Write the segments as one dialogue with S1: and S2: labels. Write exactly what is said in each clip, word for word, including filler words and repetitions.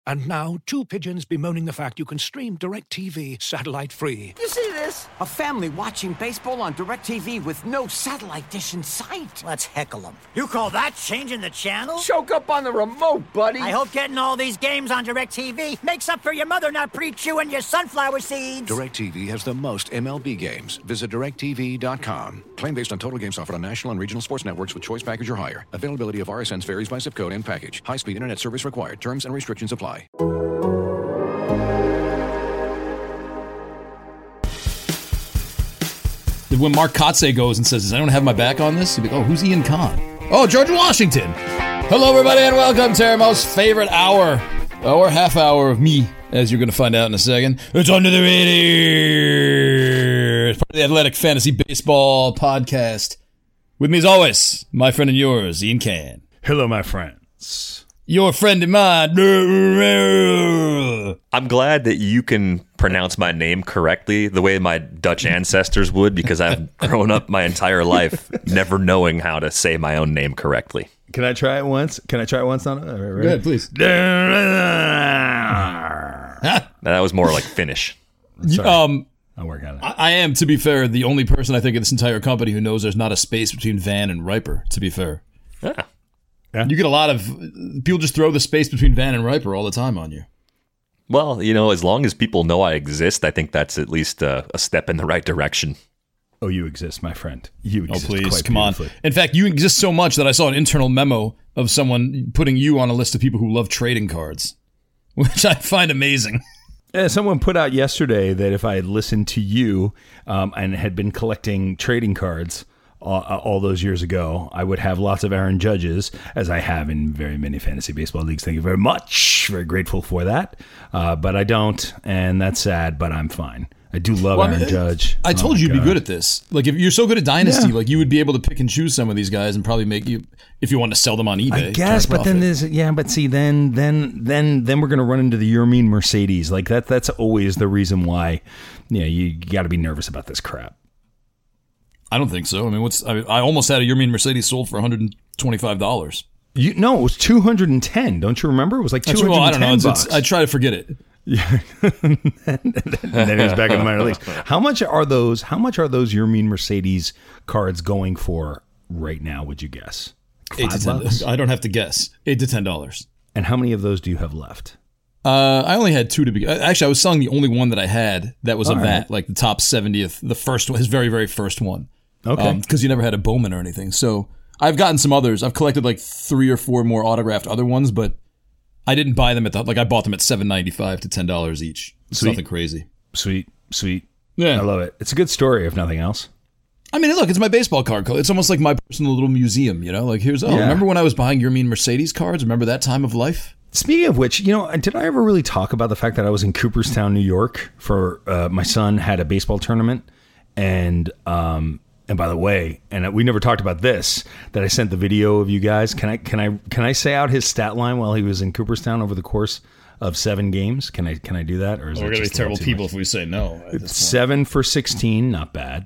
S1: And now, two pigeons bemoaning the fact you can stream DirecTV satellite-free.
S2: You see this? A family watching baseball on DirecTV with no satellite dish in sight.
S3: Let's heckle them.
S4: You call that changing the channel?
S2: Choke up on the remote, buddy.
S4: I hope getting all these games on DirecTV makes up for your mother not pre-chewing your sunflower seeds.
S1: DirecTV has the most M L B games. Visit direct T V dot com. Claim based on total games offered on national and regional sports networks with choice package or higher. Availability of R S Ns varies by zip code and package. High-speed internet service required. Terms and restrictions apply.
S5: When Mark Kotze goes and says, does anyone have my back on this? He'd be like, oh, who's Ian Kahn? Oh, George Washington. Hello, everybody, and welcome to our most favorite hour, or half hour of me, as you're going to find out in a second. It's Under the Radar. It's part of the Athletic Fantasy Baseball Podcast. With me, as always, my friend and yours, Ian Kahn.
S6: Hello, my friends.
S5: Your friend of mine.
S7: I'm glad that you can pronounce my name correctly the way my Dutch ancestors would, because I've grown up my entire life never knowing how to say my own name correctly.
S6: Can I try it once? Can I try it once? On
S5: Go ahead, please.
S7: That was more like Finnish.
S6: Sorry.
S5: Um,
S6: I'll work on it.
S5: I, I am, to be fair, the only person I think in this entire company who knows there's not a space between Van and Riper, to be fair.
S7: Yeah.
S6: Yeah.
S5: You get a lot of people just throw the space between Van and Riper all the time on you.
S7: Well, you know, as long as people know I exist, I think that's at least a, a step in the right direction.
S6: Oh, you exist, my friend. You
S5: Oh,
S6: exist.
S5: please,
S6: quite
S5: come on. In fact, you exist so much that I saw an internal memo of someone putting you on a list of people who love trading cards, which I find amazing.
S6: Yeah, someone put out yesterday that if I had listened to you um, and had been collecting trading cards Uh, all those years ago, I would have lots of Aaron Judges, as I have in very many fantasy baseball leagues. Thank you very much. Very grateful for that. Uh, but I don't, and that's sad, but I'm fine. I do love
S5: Well, I
S6: Aaron
S5: mean,
S6: Judge.
S5: I told
S6: Oh
S5: you
S6: my
S5: you'd be
S6: God.
S5: good at this. Like, if you're so good at Dynasty,
S6: Yeah.
S5: like you would be able to pick and choose some of these guys and probably make you, if you want to sell them on eBay.
S6: I guess,
S5: try to
S6: but then
S5: profit.
S6: there's yeah, but see, then then then then we're gonna run into the Your Mean Mercedes. Like that. That's always the reason why. Yeah, you got to be nervous about this crap.
S5: I don't think so. I mean, what's I, I almost had a Your Mean Mercedes sold for one hundred twenty-five dollars.
S6: You no, it was two hundred ten. Don't you remember? It was like two hundred ten
S5: Well, I don't know. It's,
S6: bucks.
S5: it's, I try to forget it.
S6: Yeah, and then he was back in the minor leagues. How much are those? How much are those Your Mean Mercedes cards going for right now? Would you guess?
S5: Eight to
S6: Five
S5: ten.
S6: bucks?
S5: I don't have to guess. Eight to ten dollars.
S6: And how many of those do you have left?
S5: Uh, I only had two to begin. Actually, I was selling the only one that I had that was
S6: All
S5: of
S6: right.
S5: that, like the top seventieth, the first one, his very very first one.
S6: Okay.
S5: Because you never had a Bowman or anything. So I've gotten some others. I've collected like three or four more autographed other ones, but I didn't buy them at the like I bought them at seven ninety five to ten dollars each. It's
S6: Sweet.
S5: nothing crazy.
S6: Sweet, sweet.
S5: Yeah.
S6: I love it. It's a good story, if nothing else.
S5: I mean, look, it's my baseball card. co- It's almost like my personal little museum. You know, like here's oh,
S6: Yeah.
S5: remember when I was buying Your Mean Mercedes cards? Remember that time of life?
S6: Speaking of which, you know, did I ever really talk about the fact that I was in Cooperstown, New York, for uh, my son had a baseball tournament, and um, and by the way, and we never talked about this, that I sent the video of you guys. Can I can I can I say out his stat line while he was in Cooperstown over the course of seven games? Can I can I do that, or is
S5: We're
S6: it
S5: gonna be
S6: just a little
S5: terrible
S6: too
S5: people
S6: much?
S5: if we say no. At this point.
S6: Seven for sixteen, not bad.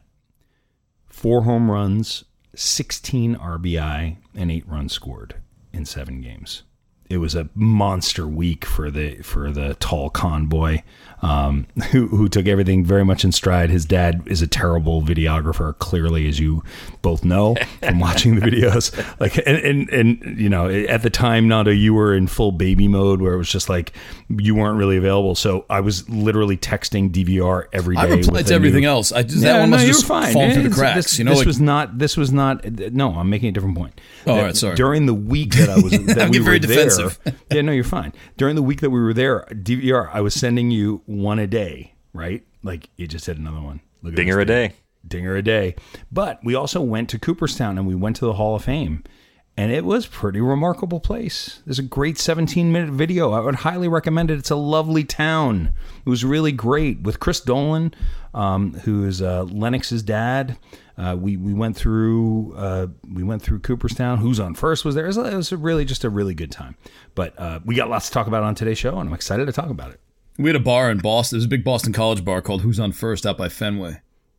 S6: Four home runs, sixteen R B I, and eight runs scored in seven games. It was a monster week for the for the tall convoy, um, who who took everything very much in stride. His dad is a terrible videographer, clearly, as you both know from watching the videos. Like, and, and and you know, at the time, Nando, you were in full baby mode, where it was just like you weren't really available. So I was literally texting D V R every day.
S5: I replied
S6: with
S5: to
S6: a
S5: everything
S6: new-
S5: else. I just,
S6: Yeah,
S5: that one
S6: no,
S5: must
S6: you were
S5: just
S6: fine.
S5: fall through the
S6: It's-
S5: cracks.
S6: This,
S5: you know,
S6: this
S5: like,
S6: was not. This was not. No, I'm making a different point.
S5: Oh, all
S6: That
S5: right, sorry.
S6: During the week that I was, that
S5: I'm
S6: we
S5: getting
S6: were
S5: very defensive.
S6: there. Yeah, no, you're fine. During the week that we were there, D V R, I was sending you one a day, right? Like you just hit another one. Look at
S7: Dinger
S6: this
S7: a
S6: thing.
S7: day.
S6: Dinger a day. But we also went to Cooperstown and we went to the Hall of Fame. And it was a pretty remarkable place. There's a great seventeen minute video. I would highly recommend it. It's a lovely town. It was really great with Chris Dolan, um, who is uh, Lennox's dad. Uh, we we went through uh, we went through Cooperstown. Who's on First was there. It was, it was really just a really good time. But uh, we got lots to talk about on today's show, and I'm excited to talk about it.
S5: we had a bar in Boston. There's a big Boston College bar called Who's on First out by Fenway.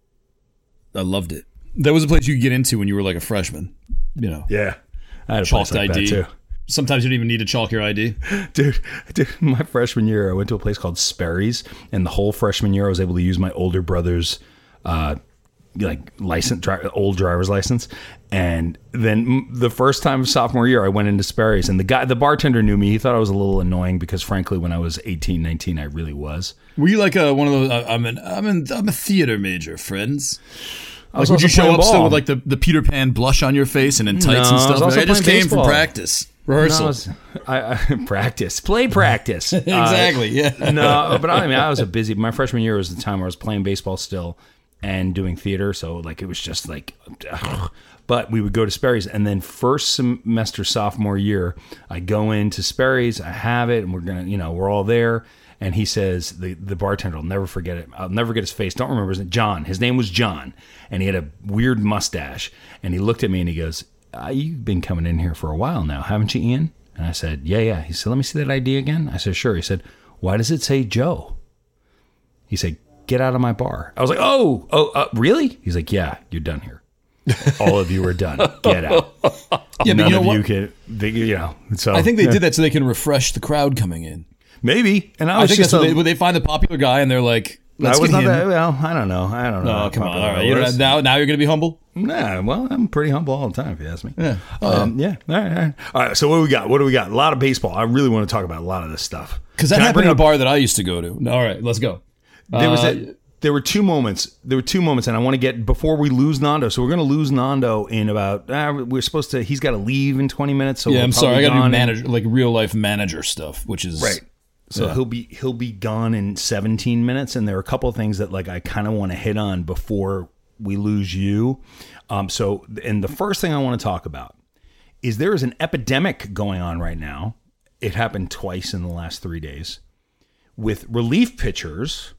S5: I loved it. That was a place you could get into when you were like a freshman. You know,
S6: Yeah, I had a
S5: chalked
S6: place like
S5: I D.
S6: that too.
S5: Sometimes you don't even need to chalk your I D.
S6: Dude, dude, my freshman year, I went to a place called Sperry's, and the whole freshman year, I was able to use my older brother's, uh, like license, dri- old driver's license. And then the first time of sophomore year, I went into Sperry's, and the guy, the bartender knew me. He thought I was a little annoying because, frankly, when I was eighteen, nineteen, I really was.
S5: Were you like a, one of those? Uh, I'm an, I'm an, I'm a theater major, friends.
S6: I was
S5: Like, would you
S6: also
S5: show
S6: playing
S5: up
S6: ball.
S5: still with like the, the Peter Pan blush on your face and in tights
S6: No,
S5: and
S6: I was
S5: stuff?
S6: also
S5: Like, I just
S6: playing
S5: came
S6: baseball.
S5: from practice, rehearsal.
S6: No, I, was, I, I practice, play practice.
S5: Exactly, yeah.
S6: Uh, no, but I mean, I was a busy. My freshman year was the time where I was playing baseball still and doing theater, so like it was just like. Ugh. But we would go to Sperry's, and then first semester sophomore year, I go into Sperry's, I have it, and we're gonna, you know, we're all there. And he says, the, the bartender, I'll never forget it. I'll never get his face. Don't remember his name. John. His name was John. And he had a weird mustache. And he looked at me and he goes, uh, you've been coming in here for a while now, haven't you, Ian? And I said, yeah, yeah. He said, let me see that I D again. I said, sure. He said, why does it say Joe? He said, get out of my bar. I was like, oh, oh, uh, really? He's like, yeah, you're done here. All of you are done. Get out.
S5: Yeah, but
S6: None
S5: you know
S6: of
S5: what?
S6: you can, they, you know. So
S5: I think they did that so they can refresh the crowd coming in.
S6: Maybe. And I
S5: I
S6: was
S5: think
S6: just
S5: that's what
S6: a-
S5: they, when they find the popular guy and they're like, let's
S6: I was
S5: get
S6: not
S5: him.
S6: that, well, I don't know. I don't know.
S5: Oh,
S6: how
S5: come on.
S6: popular
S5: All right.
S6: I
S5: You
S6: was.
S5: don't- now, now you're going to be humble?
S6: Nah, well, I'm pretty humble all the time, if you ask me.
S5: Yeah.
S6: Um, yeah. All right, all right. All right. So what do we got? What do we got? A lot of baseball. I really want to talk about a lot of this stuff.
S5: Because that
S6: Can I
S5: happened
S6: bring
S5: in a
S6: up-
S5: bar that I used to go to. All right, let's go.
S6: There was
S5: Uh,
S6: a, there were two moments. There were two moments, and I want to get before we lose Nando. So we're going to lose Nando in about. Uh, we're supposed to. He's got to leave in twenty minutes. So
S5: yeah,
S6: we're
S5: I'm sorry. I
S6: probably
S5: got to do
S6: gone in-
S5: manager, like real life manager stuff, which is
S6: Right. So
S5: Yeah.
S6: he'll be he'll be gone in seventeen minutes, and there are a couple of things that like I kind of want to hit on before we lose you. Um, so, and the first thing I want to talk about is there is an epidemic going on right now. It happened twice in the last three days with relief pitchers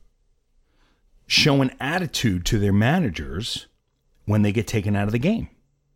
S6: showing attitude to their managers when they get taken out of the game.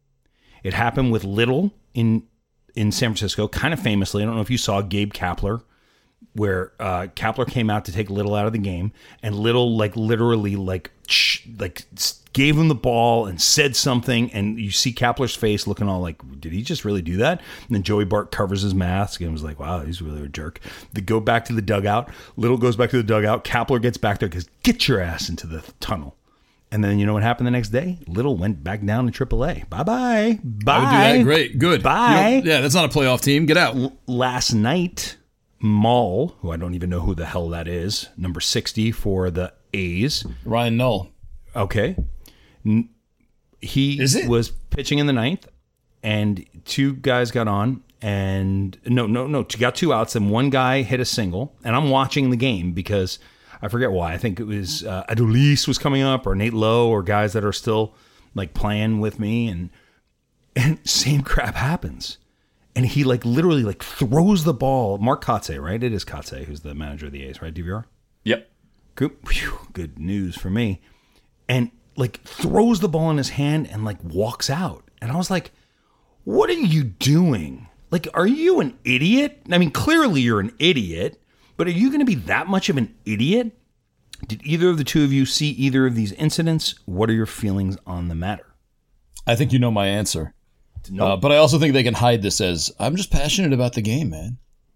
S6: It happened with Little in in San Francisco, kind of famously. I don't know if you saw Gabe Kapler, where uh, Kapler came out to take Little out of the game, and Little like literally like sh- like gave him the ball and said something, and you see Kapler's face looking all like, did he just really do that? And then Joey Bart covers his mask and was like, wow, he's really a jerk. They go back to the dugout. Little goes back to the dugout. Kapler gets back there and goes, get your ass into the tunnel. And then you know what happened the next day? Little went back down to triple A. Bye-bye. Bye.
S5: I would do that. Great. Good.
S6: Bye.
S5: You know, yeah, that's not a playoff team. Get out.
S6: Last night, Maul, who I don't even know who the hell that is, number sixty for the A's.
S5: Ryan Null.
S6: Okay. N- He
S5: Is it?
S6: was pitching in the ninth, and two guys got on, and no, no, no, got two outs, and one guy hit a single, and I'm watching the game because I forget why. I think it was uh, Adolis was coming up, or Nate Lowe, or guys that are still like playing with me, and and same crap happens. And he like literally like throws the ball. Mark Kotze, right? It is Kotze who's the manager of the A's, right? D V R?
S7: Yep.
S6: Good, phew, good news for me. And like throws the ball in his hand and like walks out. And I was like, what are you doing? Like, are you an idiot? I mean, clearly you're an idiot, but are you going to be that much of an idiot? Did either of the two of you see either of these incidents? What are your feelings on the matter?
S5: I think you know my answer.
S6: No.
S5: Uh, but I also think they can hide this as, I'm just passionate about the game, man.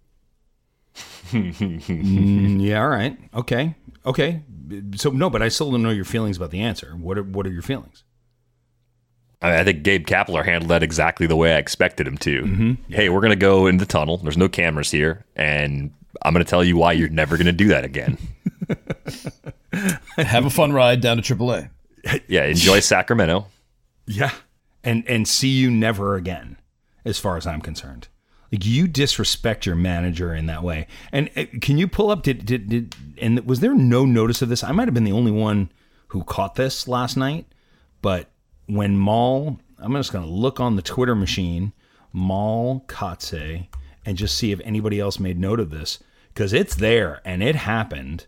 S6: Mm, yeah, all right. Okay. Okay. So, no, but I still don't know your feelings about the answer. What are, what are your feelings?
S7: I, mean, I think Gabe Kapler handled that exactly the way I expected him to.
S6: Mm-hmm.
S7: Hey, we're going to go in the tunnel. There's no cameras here. And I'm going to tell you why you're never going to do that again.
S5: Have a fun ride down to triple A.
S7: Yeah, enjoy Sacramento.
S6: Yeah. And and see you never again, as far as I'm concerned. Like, you disrespect your manager in that way. And uh, can you pull up, did, did, did, and was there no notice of this? I might have been the only one who caught this last night, but when Maul, I'm just going to look on the Twitter machine, Maul Kotze, and just see if anybody else made note of this, because it's there and it happened,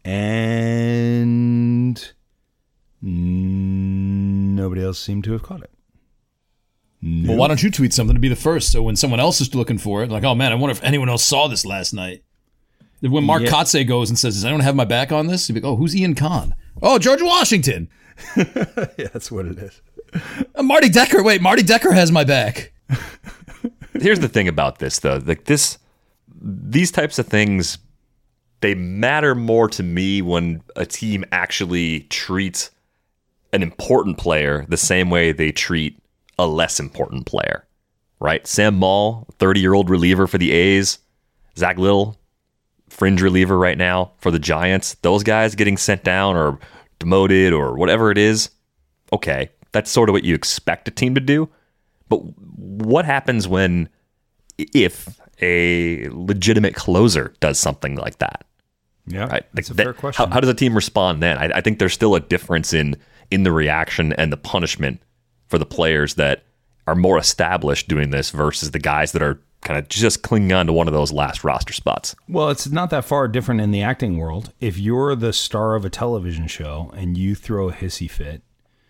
S6: and nobody else seemed to have caught it.
S5: Well, why don't you tweet something to be the first? So when someone else is looking for it, like, oh man, I wonder if anyone else saw this last night. When Mark
S6: Yeah.
S5: Kotze goes and says, does anyone have my back on this? He'd be like, oh, who's Ian Kahn? Oh, George Washington.
S6: Yeah, that's what it is.
S5: Uh, Marty Decker. Wait, Marty Decker has my back.
S7: here's the thing about this, though. Like this, these types of things, they matter more to me when a team actually treats an important player the same way they treat a less important player, right? Sam Maul, thirty-year-old reliever for the A's. Zach Little, fringe reliever right now for the Giants. Those guys getting sent down or demoted or whatever it is, okay, that's sort of what you expect a team to do. But what happens when, if a legitimate closer does something like that?
S6: Yeah,
S7: right?
S6: that's
S7: like
S6: a fair
S7: that,
S6: question.
S7: How, how does a team respond then? I, I think there's still a difference in in the reaction and the punishment for the players that are more established doing this versus the guys that are kind of just clinging on to one of those last roster spots.
S6: Well, it's not that far different in the acting world. If you're the star of a television show and you throw a hissy fit,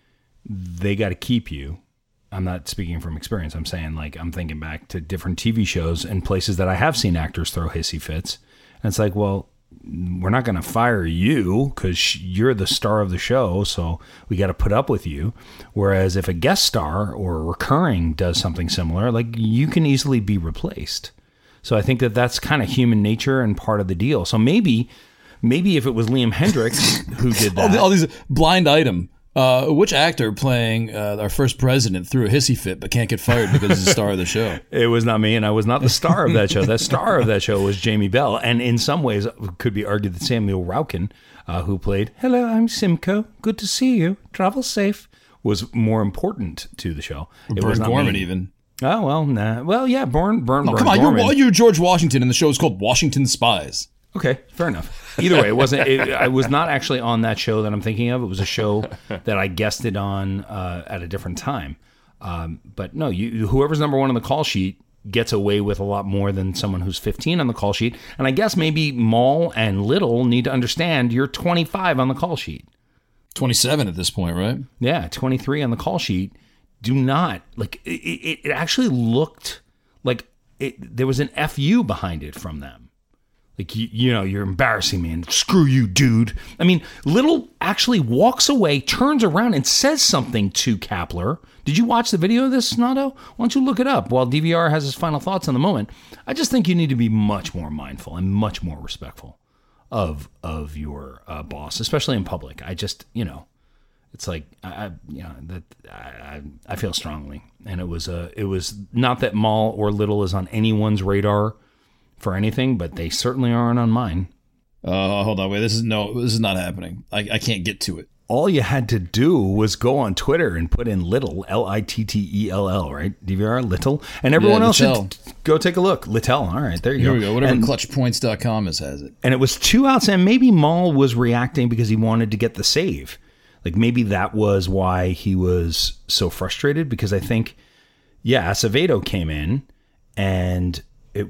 S6: they got to keep you. I'm not speaking from experience. I'm saying, like, I'm thinking back to different T V shows and places that I have seen actors throw hissy fits. And it's like, well, we're not going to fire you because you're the star of the show, so we got to put up with you. Whereas if a guest star or a recurring does something similar, like, you can easily be replaced. So I think that that's kind of human nature and part of the deal. So maybe, maybe if it was Liam Hendricks who did that,
S5: all, the, all these blind item. Uh, which actor playing uh, our first president threw a hissy fit but can't get fired because he's the star of the show?
S6: It was not me, and I was not the star of that show. The star of that show was Jamie Bell, and in some ways, it could be argued that Samuel Raukin, uh, who played "Hello, I'm Simcoe. Good to see you. Travel safe," was more important to the show. It
S5: Burn
S6: was not
S5: Gorman
S6: me.
S5: even.
S6: Oh well, nah. Well, yeah, Burn, Burn,
S5: Oh,
S6: Burn
S5: come on,
S6: Gorman.
S5: you're, you're George Washington, and the show is called Washington Spies.
S6: Okay, fair enough. Either way, it wasn't. It, I was not actually on that show that I'm thinking of. It was a show that I guested on uh, at a different time. Um, but no, you, whoever's number one on the call sheet gets away with a lot more than someone who's fifteen on the call sheet. And I guess maybe Maul and Little need to understand you're twenty-five on the call sheet.
S5: twenty-seven at this point, right?
S6: Yeah, twenty-three on the call sheet. Do not like it. It, it actually looked like it, there was an F U behind it from them. Like, you, you know, you're embarrassing me and screw you, dude. I mean, Little actually walks away, turns around, and says something to Kapler. Did you watch the video of this, Snato? Why don't you look it up while D V R has his final thoughts on the moment? I just think you need to be much more mindful and much more respectful of of your uh, boss, especially in public. I just, you know, it's like, I, I you know, that I, I feel strongly. And it was, uh, it was not that Maul or Little is on anyone's radar for anything, but they certainly aren't on mine.
S5: Uh, hold on, wait. This is no. This is not happening. I, I can't get to it.
S6: All you had to do was go on Twitter and put in Little, L I T T E L L, right? D V R, Little. And everyone
S5: Yeah,
S6: else
S5: Littell.
S6: should go take a look. Littell. All right, there you
S5: Here
S6: go.
S5: we go. Whatever
S6: and,
S5: clutch points dot com is has it.
S6: and it was two outs, and maybe Maul was reacting because he wanted to get the save. Like, maybe that was why he was so frustrated, because I think, yeah, Acevedo came in, and it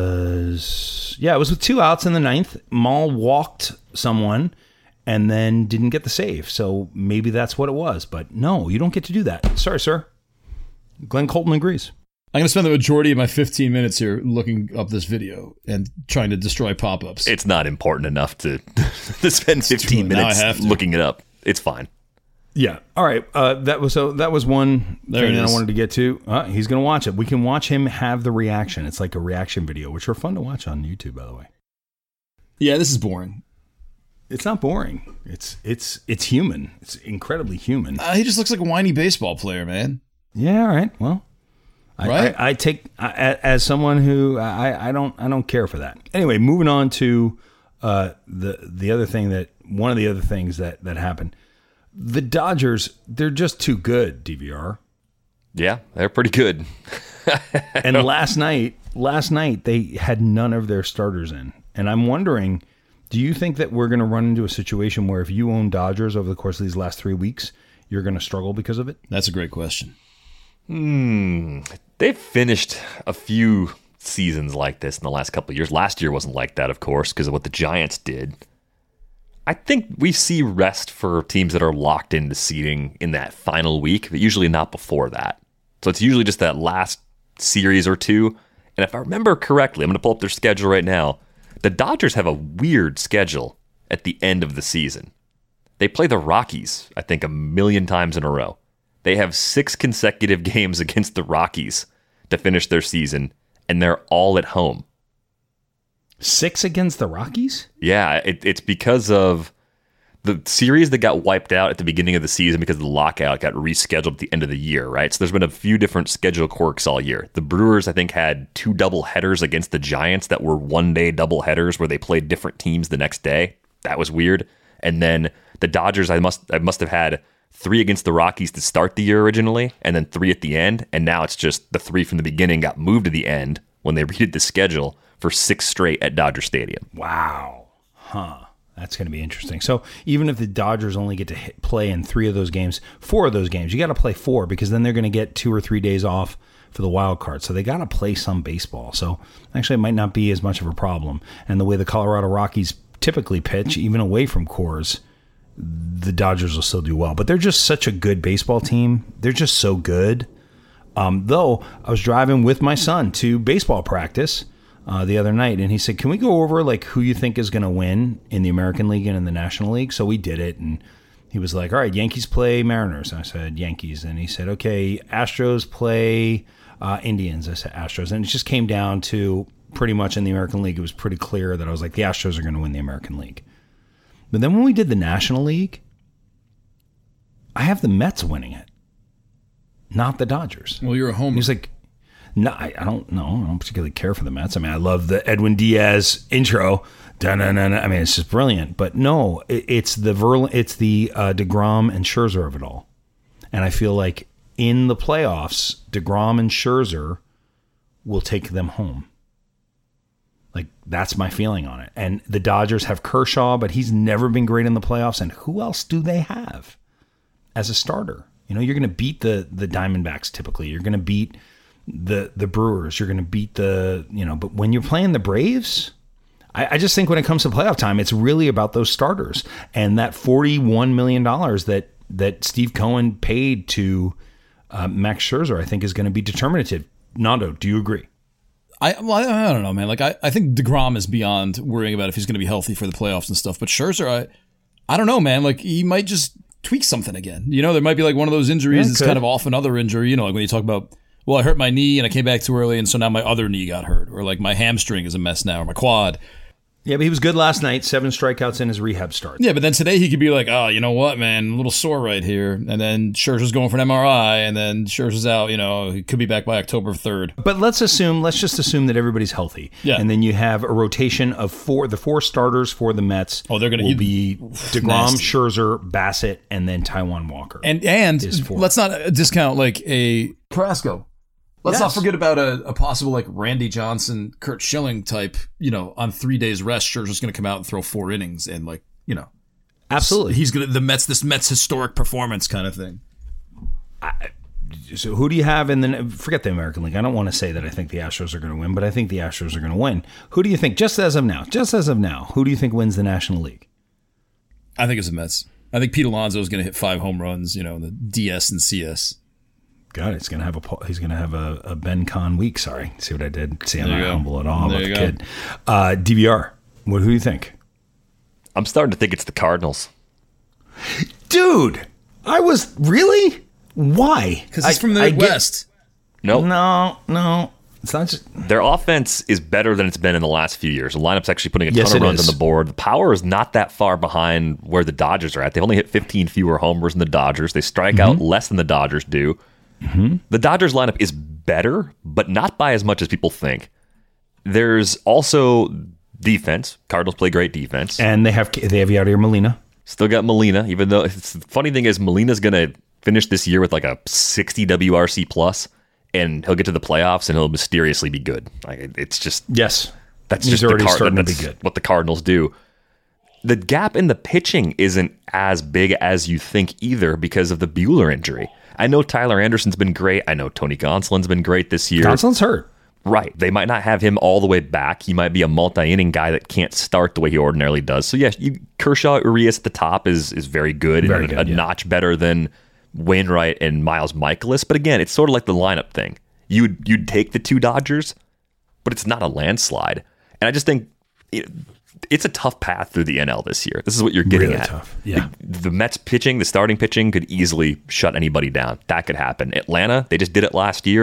S6: was, yeah, it was with two outs in the ninth. Maul walked someone and then didn't get the save. So maybe that's what it was. But no, you don't get to do that. Sorry, sir. Glenn Colton agrees.
S5: I'm going to spend the majority of my fifteen minutes here looking up this video and trying to destroy pop-ups.
S7: It's not important enough to, to spend fifteen
S5: Now I
S7: minutes
S5: have to.
S7: looking it up. It's fine.
S6: Yeah. All right. Uh, that was so. That was one
S5: There
S6: thing
S5: it
S6: that I
S5: is.
S6: wanted to get to. Uh, he's going to watch it. We can watch him have the reaction. It's like a reaction video, which are fun to watch on YouTube, by the way.
S5: Yeah, this is boring.
S6: It's not boring. It's it's it's human. It's incredibly human.
S5: Uh, he just looks like a whiny baseball player, man.
S6: Yeah. All right. Well, I,
S5: Right?
S6: I, I take I, as someone who I, I don't I don't care for that. Anyway, moving on to uh, the the other thing that one of the other things that that happened. The Dodgers, they're just too good, D V R.
S7: Yeah, they're pretty good.
S6: And last night, last night they had none of their starters in. And I'm wondering, do you think that we're going to run into a situation where if you own Dodgers over the course of these last three weeks, you're going to struggle because of it?
S5: That's a great question.
S7: Hmm. They've finished a few seasons like this in the last couple of years. Last year wasn't like that, of course, because of what the Giants did. I think we see rest for teams that are locked into seeding in that final week, but usually not before that. So it's usually just that last series or two. And if I remember correctly, I'm going to pull up their schedule right now. The Dodgers have a weird schedule at the end of the season. They play the Rockies, I think, a million times in a row. They have six consecutive games against the Rockies to finish their season, and they're all at home.
S6: Six against the Rockies?
S7: Yeah, it, it's because of the series that got wiped out at the beginning of the season because of the lockout got rescheduled at the end of the year, right? So there's been a few different schedule quirks all year. The Brewers, I think, had two double headers against the Giants that were one-day double headers where they played different teams the next day. That was weird. And then the Dodgers, I must I must have had three against the Rockies to start the year originally, and then three at the end. And now it's just the three from the beginning got moved to the end when they redid the schedule for six straight at Dodger Stadium.
S6: Wow. Huh. That's going to be interesting. So even if the Dodgers only get to hit, play in three of those games, four of those games, you got to play four because then they're going to get two or three days off for the wild card. So they got to play some baseball. So actually it might not be as much of a problem. And the way the Colorado Rockies typically pitch, even away from Coors, the Dodgers will still do well. But they're just such a good baseball team. They're just so good. Um, though I was driving with my son to baseball practice Uh, the other night, and he said, can we go over like who you think is going to win in the American League and in the National League? So we did it, and he was like, all right, Yankees play Mariners. I said, Yankees. And he said, okay, Astros play uh, Indians. I said, Astros. And it just came down to pretty much in the American League, it was pretty clear that I was like, the Astros are going to win the American League. But then when we did the National League, I have the Mets winning it, not the Dodgers.
S5: Well, you're a homer.
S6: He's like, no, I, I don't know. I don't particularly care for the Mets. I mean, I love the Edwin Diaz intro. Da-na-na-na. I mean, it's just brilliant. But no, it, it's the Verl- it's the uh, DeGrom and Scherzer of it all. And I feel like in the playoffs, DeGrom and Scherzer will take them home. Like, that's my feeling on it. And the Dodgers have Kershaw, but he's never been great in the playoffs. And who else do they have as a starter? You know, you're going to beat the the Diamondbacks typically. You're going to beat the the Brewers, you're going to beat the, you know, but when you're playing the Braves, I, I just think when it comes to playoff time, it's really about those starters. And that forty-one million dollars that, that Steve Cohen paid to uh, Max Scherzer, I think is going to be determinative. Nando, do you agree?
S5: I well, I, I don't know, man. Like, I, I think DeGrom is beyond worrying about if he's going to be healthy for the playoffs and stuff. But Scherzer, I, I don't know, man. Like, he might just tweak something again. You know, there might be like one of those injuries
S6: Yeah,
S5: that's kind of off another injury. You know, like when you talk about, well, I hurt my knee and I came back too early, and so now my other knee got hurt. Or like my hamstring is a mess now, or my quad.
S6: Yeah, but he was good last night. Seven strikeouts in his rehab start.
S5: Yeah, but then today he could be like, oh, you know what, man, a little sore right here. And then Scherzer's going for an M R I, and then Scherzer's out. You know, he could be back by October third.
S6: But let's assume, let's just assume that everybody's healthy.
S5: Yeah.
S6: And then you have a rotation of four, the four starters for the Mets.
S5: Oh, they're going to
S6: be DeGrom,
S5: nasty.
S6: Scherzer, Bassett, and then Taijuan Walker.
S5: And and
S6: four.
S5: let's not discount like a Carrasco. Let's
S6: Yes.
S5: not forget about a, a possible like Randy Johnson, Kurt Schilling type, you know, on three days rest, Scherzer's going to come out and throw four innings and like, you know.
S6: Absolutely.
S5: He's going to, the Mets, this Mets historic performance kind of thing.
S6: I, so who do you have in the, forget the American League. I don't want to say that I think the Astros are going to win, but I think the Astros are going to win. Who do you think, just as of now, just as of now, who do you think wins the National League?
S5: I think it's the Mets. I think Pete Alonso is going to hit five home runs, you know, in the D S and C S.
S6: God, it's gonna have a he's gonna have a, a Ben Con week. Sorry, see what I did? See, I'm
S5: There you
S6: not
S5: go.
S6: humble at all
S5: There
S6: about
S5: you
S6: the
S5: go.
S6: kid. Uh, D V R, what? Who do you think?
S7: I'm starting to think it's the Cardinals.
S6: Dude, I was really why?
S5: Because he's
S6: I-
S5: from the
S6: I get-
S5: Midwest.
S7: Nope.
S6: No, no, it's not just.
S7: Their offense is better than it's been in the last few years. The lineup's actually putting a ton
S6: Yes,
S7: of
S6: it
S7: runs
S6: is.
S7: on the board. The power is not that far behind where the Dodgers are at. They've only hit fifteen fewer homers than the Dodgers. They strike
S6: Mm-hmm.
S7: out less than the Dodgers do. Mm-hmm. The Dodgers lineup is better, but not by as much as people think. There's also defense. Cardinals play great defense.
S6: And they have they have Yadier Molina.
S7: Still got Molina, even though it's, the funny thing is Molina's going to finish this year with like a sixty W R C plus, and he'll get to the playoffs and he'll mysteriously be good. Like it- it's just
S6: Yes,
S7: that's
S6: he's
S7: just
S6: already
S7: the Card-
S6: starting to
S7: that's
S6: be good.
S7: what the Cardinals do. The gap in the pitching isn't as big as you think either because of the Buehler injury. I know Tyler Anderson's been great. I know Tony Gonsolin's been great this year.
S6: Gonsolin's hurt.
S7: Right. They might not have him all the way back. He might be a multi-inning guy that can't start the way he ordinarily does. So, yes, you, Kershaw Urias at the top is is very good
S6: Very
S7: and
S6: good,
S7: a, a
S6: yeah.
S7: notch better than Wainwright and Miles Michaelis. But again, it's sort of like the lineup thing. You'd, you'd take the two Dodgers, but it's not a landslide. And I just think it, it's a tough path through the N L this year. This is what you're getting
S6: Really
S7: at.
S6: tough, yeah.
S7: The, the Mets pitching, the starting pitching could easily shut anybody down. That could happen. Atlanta, they just did it last year.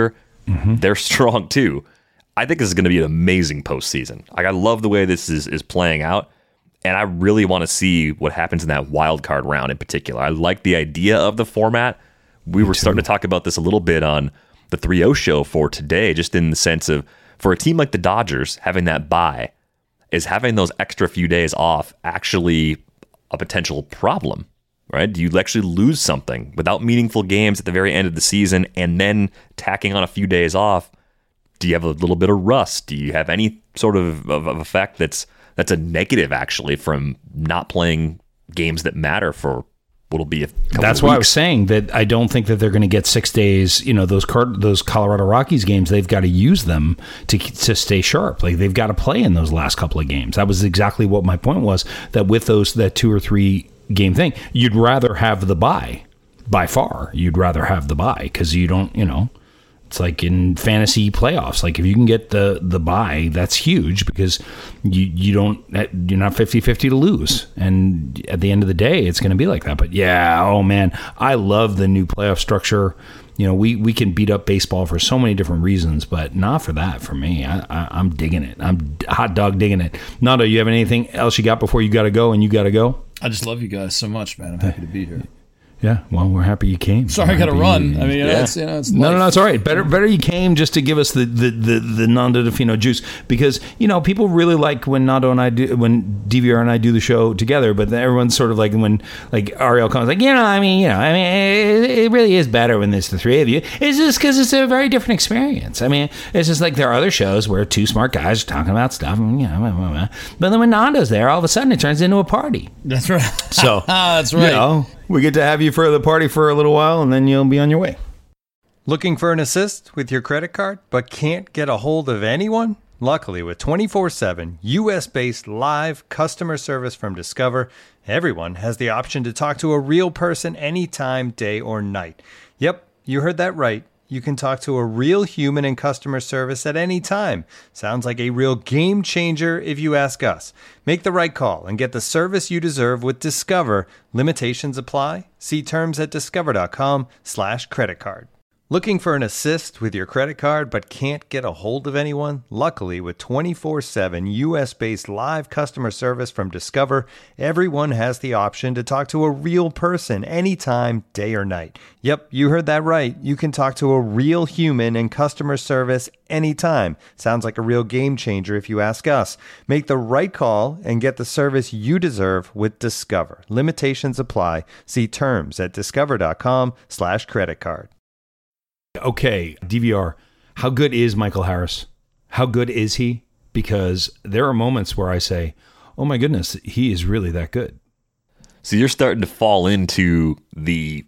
S7: Mm-hmm. They're strong too. I think this is going to be an amazing postseason. Like, I love the way this is, is playing out, and I really want to see what happens in that wild card round in particular. I like the idea of the format. We Me were too. starting to talk about this a little bit on the three oh show for today, just in the sense of, for a team like the Dodgers, having that bye, is having those extra few days off actually a potential problem? Right? Do you actually lose something without meaningful games at the very end of the season and then tacking on a few days off? Do you have a little bit of rust? Do you have any sort of, of, of effect that's that's a negative, actually, from not playing games that matter for what'll be a couple
S6: That's
S7: of
S6: why
S7: weeks?
S6: I was saying that I don't think that they're going to get six days. You know, those Card- those Colorado Rockies games, they've got to use them to to stay sharp. Like, they've got to play in those last couple of games. That was exactly what my point was, that with those that two or three game thing, you'd rather have the bye. By far, you'd rather have the bye, because you don't, you know, it's like in fantasy playoffs. Like, if you can get the the bye, that's huge, because you you don't you're not fifty-fifty to lose, and at the end of the day, it's going to be like that. But yeah, oh man, I love the new playoff structure. You know, we, we can beat up baseball for so many different reasons, but not for that. For me, I, I, I'm digging it. I'm hot dog digging it. Nando, you have anything else you got before you got to go, and you got to go?
S5: I just love you guys so much, man. I'm happy to be here.
S6: Yeah, well, we're happy you came.
S5: Sorry, I got to run. I mean, you know,
S6: yeah.
S5: it's, you know, it's
S6: no,
S5: life.
S6: no, no, it's all right. Better, better you came just to give us the the the, the Nando Di Fino juice, because you know people really like when Nando and I do, when D V R and I do the show together. But then everyone's sort of like when like Ariel comes, like, you know, I mean, you know, I mean, it, it really is better when there's the three of you. It's just because it's a very different experience. I mean, it's just like there are other shows where two smart guys are talking about stuff, and, you know, blah, blah, blah. But then when Nando's there, all of a sudden it turns into a party.
S5: That's right.
S6: So
S5: that's right.
S6: You know, we get to have you for the party for a little while, and then you'll be on your way.
S3: Looking for an assist with your credit card, but can't get a hold of anyone? Luckily, with twenty-four seven U S-based live customer service from Discover, everyone has the option to talk to a real person anytime, day or night. Yep, you heard that right. You can talk to a real human in customer service at any time. Sounds like a real game changer if you ask us. Make the right call and get the service you deserve with Discover. Limitations apply. See terms at discover.com slash credit card. Looking for an assist with your credit card but can't get a hold of anyone? Luckily, with twenty-four seven U S-based live customer service from Discover, everyone has the option to talk to a real person anytime, day or night. Yep, you heard that right. You can talk to a real human in customer service anytime. Sounds like a real game changer if you ask us. Make the right call and get the service you deserve with Discover. Limitations apply. See terms at discover.com slash credit card.
S6: Okay, D V R, how good is Michael Harris? How good is he? Because there are moments where I say, oh my goodness, he is really that good.
S7: So you're starting to fall into the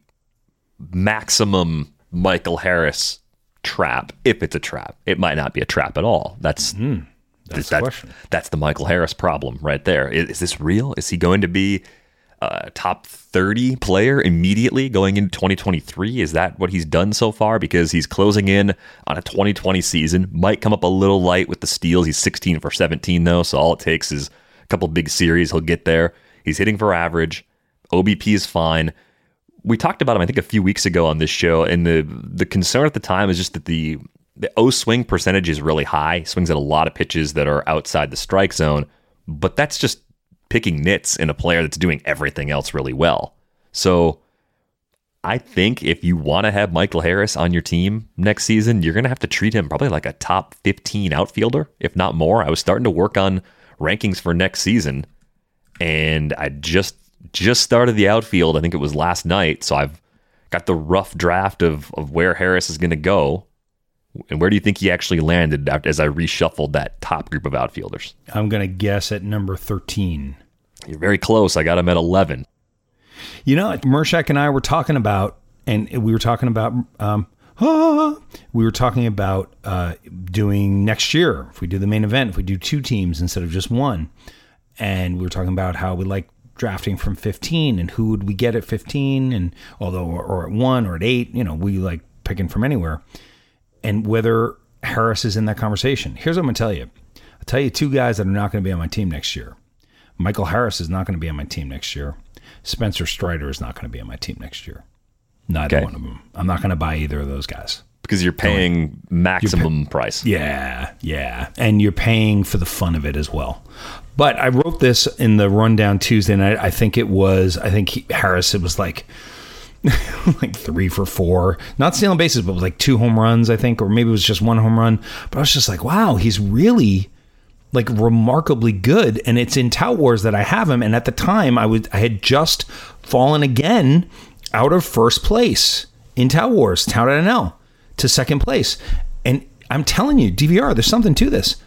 S7: maximum Michael Harris trap, if it's a trap. It might not be a trap at all. That's
S6: mm, that's
S7: that,
S6: the question.
S7: That's the Michael Harris problem right there. Is, is this real? Is he going to be a top thirty player immediately going into twenty twenty-three? Is that what he's done so far? Because he's closing in on a twenty twenty season. Might come up a little light with the steals. He's sixteen for seventeen though, so all it takes is a couple big series. He'll get there. He's hitting for average. O B P is fine. We talked about him, I think, a few weeks ago on this show, and the the concern at the time is just that the the O swing percentage is really high. He swings at a lot of pitches that are outside the strike zone, but that's just picking nits in a player that's doing everything else really well. So I think if you want to have Michael Harris on your team next season, you're going to have to treat him probably like a top fifteen outfielder, if not more. I was starting to work on rankings for next season, and I just just started the outfield. I think it was last night, so I've got the rough draft of, of where Harris is going to go. And where do you think he actually landed as I reshuffled that top group of outfielders?
S6: I'm going to guess at number thirteen.
S7: You're very close. I got him at eleven.
S6: You know, Mershak and I were talking about, and we were talking about, um, ah, we were talking about uh, doing next year, if we do the main event, if we do two teams instead of just one. And we were talking about how we like drafting from fifteen and who would we get at fifteen, and although, or, or at one or at eight, you know, we like picking from anywhere. And whether Harris is in that conversation. Here's what I'm going to tell you. I'll tell you two guys that are not going to be on my team next year. Michael Harris is not going to be on my team next year. Spencer Strider is not going to be on my team next year. Neither
S7: Okay.
S6: one of them. I'm not going to buy either of those guys.
S7: because you're paying maximum
S6: you're pay-
S7: price.
S6: Yeah, yeah. And you're paying for the fun of it as well. But I wrote this in the rundown Tuesday night. I think it was, I think he, Harris, it was like, like three for four, not stealing bases, but it was like two home runs, I think, or maybe it was just one home run. But I was just like, wow, he's really like remarkably good. And it's in Tout Wars that I have him. And at the time I would, I had just fallen again out of first place in Tout Wars, Tout N L, to second place. And I'm telling you, D V R, there's something to this.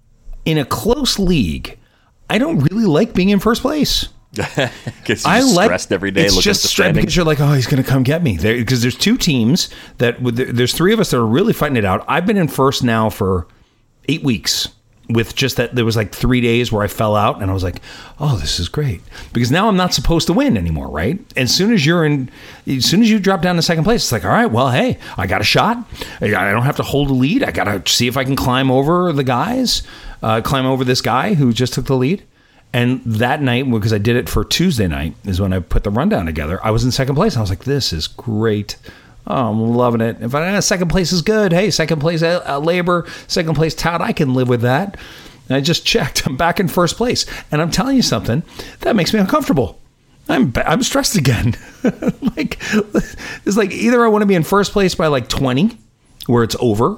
S6: In a close league, I don't really like being in first place.
S7: Because
S6: I
S7: you're
S6: like,
S7: stressed every day
S6: it's
S7: looking
S6: just
S7: at the
S6: stressed
S7: standings.
S6: because you're like, oh, he's going to come get me. Because there, there's two teams that, there's three of us that are really fighting it out. I've been in first now for eight weeks with just that. There was like three days where I fell out and I was like, oh, this is great. Because now I'm not supposed to win anymore, right? As soon as you're in, as soon as you drop down to second place, it's like, all right, well, hey, I got a shot. I don't have to hold a lead. I got to see if I can climb over the guys, uh, climb over this guy who just took the lead. And that night, because I did it for Tuesday night, is when I put the rundown together. I was in second place. I was like, this is great. Oh, I'm loving it. If I, uh, second place is good. Hey, second place uh, labor, second place tout, I can live with that. And I just checked. I'm back in first place. And I'm telling you something, that makes me uncomfortable. I'm I'm stressed again. Like, it's like either I want to be in first place by like twenty, where it's over,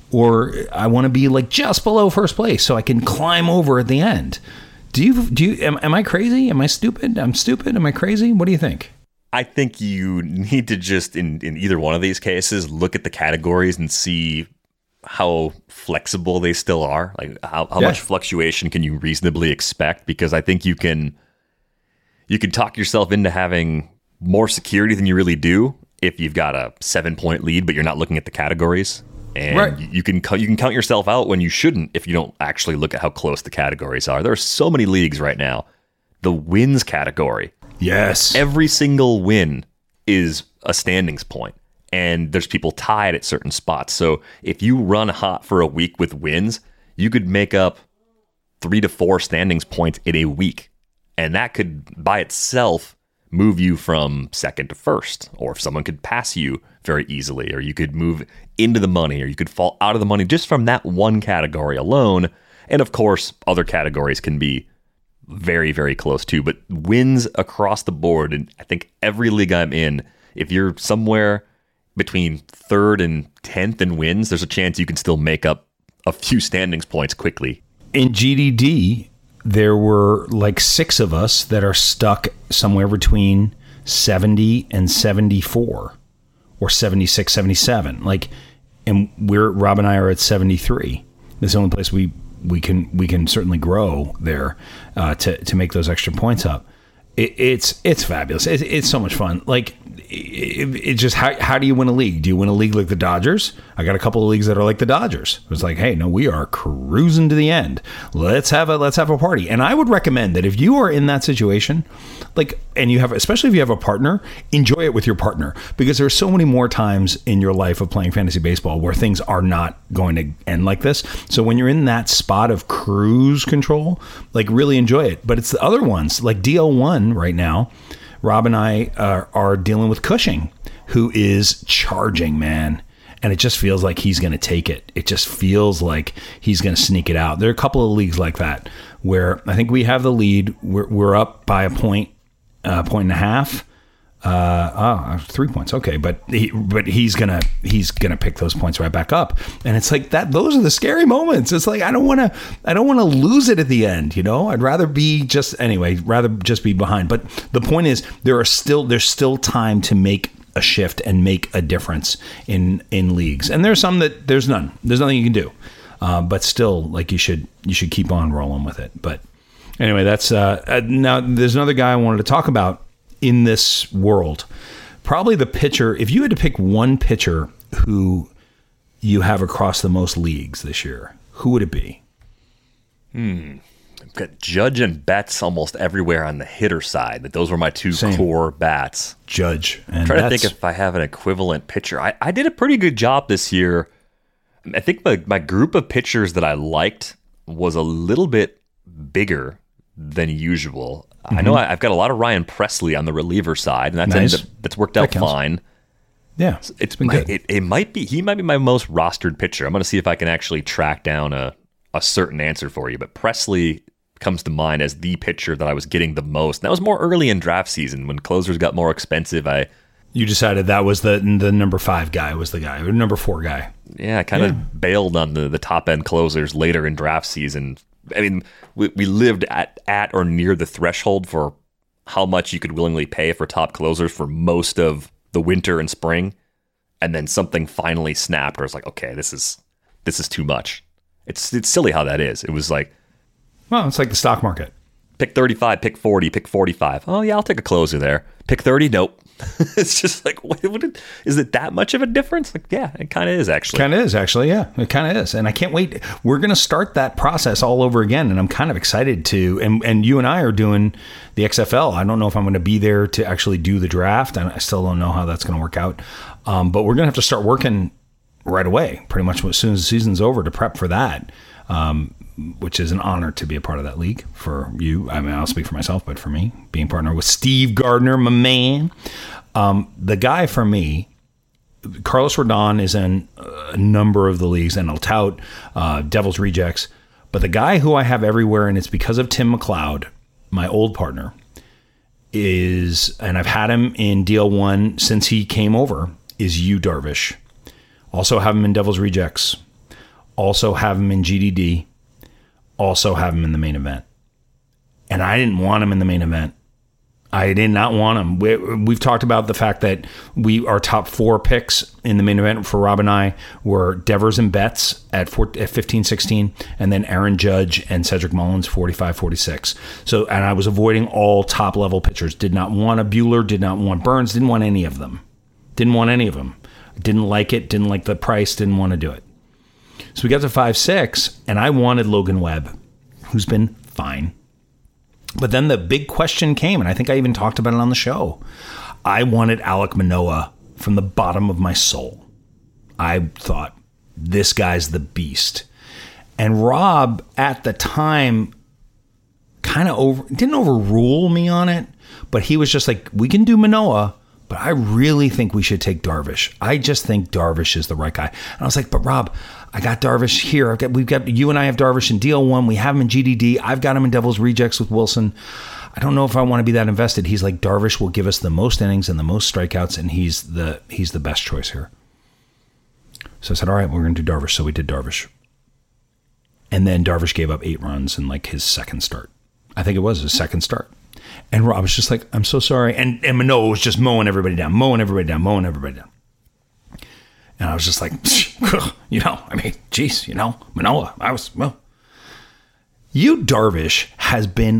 S6: or I want to be like just below first place so I can climb over at the end. Do you, do you, am, am I crazy? Am I stupid? I'm stupid. Am I crazy? What do you think?
S7: I think you need to just, in, in either one of these cases, look at the categories and see how flexible they still are. Like how, how
S6: Yeah.
S7: much fluctuation can you reasonably expect? Because I think you can, you can talk yourself into having more security than you really do if you've got a seven point lead, but you're not looking at the categories. And
S6: Right.
S7: you can you can count yourself out when you shouldn't if you don't actually look at how close the categories are. There are so many leagues right now. The wins category,
S6: Yes.
S7: every single win is a standings point, and there's people tied at certain spots. So if you run hot for a week with wins, you could make up three to four standings points in a week, and that could by itself move you from second to first, or if someone could pass you very easily, or you could move into the money, or you could fall out of the money just from that one category alone. And of course, other categories can be very, very close too, but wins across the board. And I think every league I'm in, if you're somewhere between third and tenth in wins, there's a chance you can still make up a few standings points quickly.
S6: In G D D, there were like six of us that are stuck somewhere between seventy and seventy-four or seventy-six, seventy-seven. Like, and we're, Rob and I are at seventy-three. That's the only place we, we can, we can certainly grow there, uh, to, to make those extra points up. It, it's, it's fabulous. It, it's so much fun. Like, it, it just, how, how do you win a league? Do you win a league like the Dodgers? I got a couple of leagues that are like the Dodgers. It's like, hey, no, we are cruising to the end. Let's have a, let's have a party. And I would recommend that if you are in that situation, like, and you have, especially if you have a partner, enjoy it with your partner, because there are so many more times in your life of playing fantasy baseball where things are not going to end like this. So when you're in that spot of cruise control, like, really enjoy it. But it's the other ones, like D L one right now. Rob and I are, are dealing with Cushing, who is charging, man. And it just feels like he's going to take it. It just feels like he's going to sneak it out. There are a couple of leagues like that where I think we have the lead. We're, we're up by a point, uh, point and a half. Uh, oh, three points. Okay. But he, but he's going to, he's going to pick those points right back up. And it's like that, those are the scary moments. It's like, I don't want to, I don't want to lose it at the end. You know, I'd rather be just, anyway, rather just be behind. But the point is there are still, there's still time to make a shift and make a difference in, in leagues. And there's some that there's none, there's nothing you can do. Uh, but still, like, you should, you should keep on rolling with it. But anyway, that's, uh, uh now there's another guy I wanted to talk about in this world. Probably the pitcher, if you had to pick one pitcher who you have across the most leagues this year, who would it be?
S7: Hmm. I've got Judge and Betts almost everywhere on the hitter side, but those were my two
S6: Same.
S7: core bats.
S6: Judge and
S7: I'm trying
S6: Betts.
S7: to think if I have an equivalent pitcher. I, I did a pretty good job this year. I think my, my group of pitchers that I liked was a little bit bigger than usual. Mm-hmm. I know I, I've got a lot of Ryan Presley on the reliever side, and that's
S6: Nice.
S7: ended up, that's worked out
S6: That counts.
S7: fine.
S6: Yeah,
S7: it's been good. It, it might be he might be my most rostered pitcher. I'm going to see if I can actually track down a a certain answer for you. But Presley comes to mind as the pitcher that I was getting the most. And that was more early in draft season when closers got more expensive. I
S6: you decided that was the the number five guy was the guy, or number four guy.
S7: Yeah, I kind of yeah. bailed on the the top end closers later in draft season. I mean, we, we lived at at or near the threshold for how much you could willingly pay for top closers for most of the winter and spring, and then something finally snapped where it's like, okay, this is this is too much. It's it's silly how that is. It was like,
S6: well, it's like the stock market.
S7: Pick thirty-five, pick forty, pick forty-five. Oh yeah, I'll take a closer there. Pick thirty, nope. It's just like, what, what, is it that much of a difference? Like, yeah, it kind of is actually.
S6: Kind of is actually, yeah, it kind of is, and I can't wait. We're going to start that process all over again, and I'm kind of excited to. And and you and I are doing the X F L. I don't know if I'm going to be there to actually do the draft, and I still don't know how that's going to work out. Um, but we're going to have to start working right away, pretty much as soon as the season's over, to prep for that. Um, which is an honor to be a part of that league for you. I mean, I'll speak for myself, but for me, being partner with Steve Gardner, my man, um, the guy for me, Carlos Rodon is in a number of the leagues, and I'll tout uh, Devil's Rejects. But the guy who I have everywhere, and it's because of Tim McLeod, my old partner, is, and I've had him in D L one since he came over, is Yu Darvish. Also have him in Devil's Rejects. Also have him in G D D. Also have him in the main event. And I didn't want him in the main event. I did not want him. We, we've talked about the fact that we our top four picks in the main event for Rob and I were Devers and Betts at, four, at fifteen sixteen, and then Aaron Judge and Cedric Mullins forty-five forty-six. So, and I was avoiding all top level pitchers. Did not want a Buehler, did not want Burns, didn't want any of them. Didn't want any of them. Didn't like it, didn't like the price, didn't want to do it. So we got to five six, and I wanted Logan Webb, who's been fine. But then the big question came, and I think I even talked about it on the show. I wanted Alek Manoah from the bottom of my soul. I thought, this guy's the beast. And Rob, at the time, kind of over didn't overrule me on it, but he was just like, we can do Manoah, but I really think we should take Darvish. I just think Darvish is the right guy. And I was like, but Rob, I got Darvish here. I've got, we've got, you and I have Darvish in D L one. We have him in G D D. I've got him in Devil's Rejects with Wilson. I don't know if I want to be that invested. He's like, Darvish will give us the most innings and the most strikeouts, and he's the he's the best choice here. So I said, all right, we're going to do Darvish. So we did Darvish. And then Darvish gave up eight runs in like his second start. I think it was his second start. And Rob was just like, I'm so sorry. And, and Manoah was just mowing everybody down, mowing everybody down, mowing everybody down. And I was just like, you know, I mean, geez, you know, Manoah, I was, well. Yu Darvish has been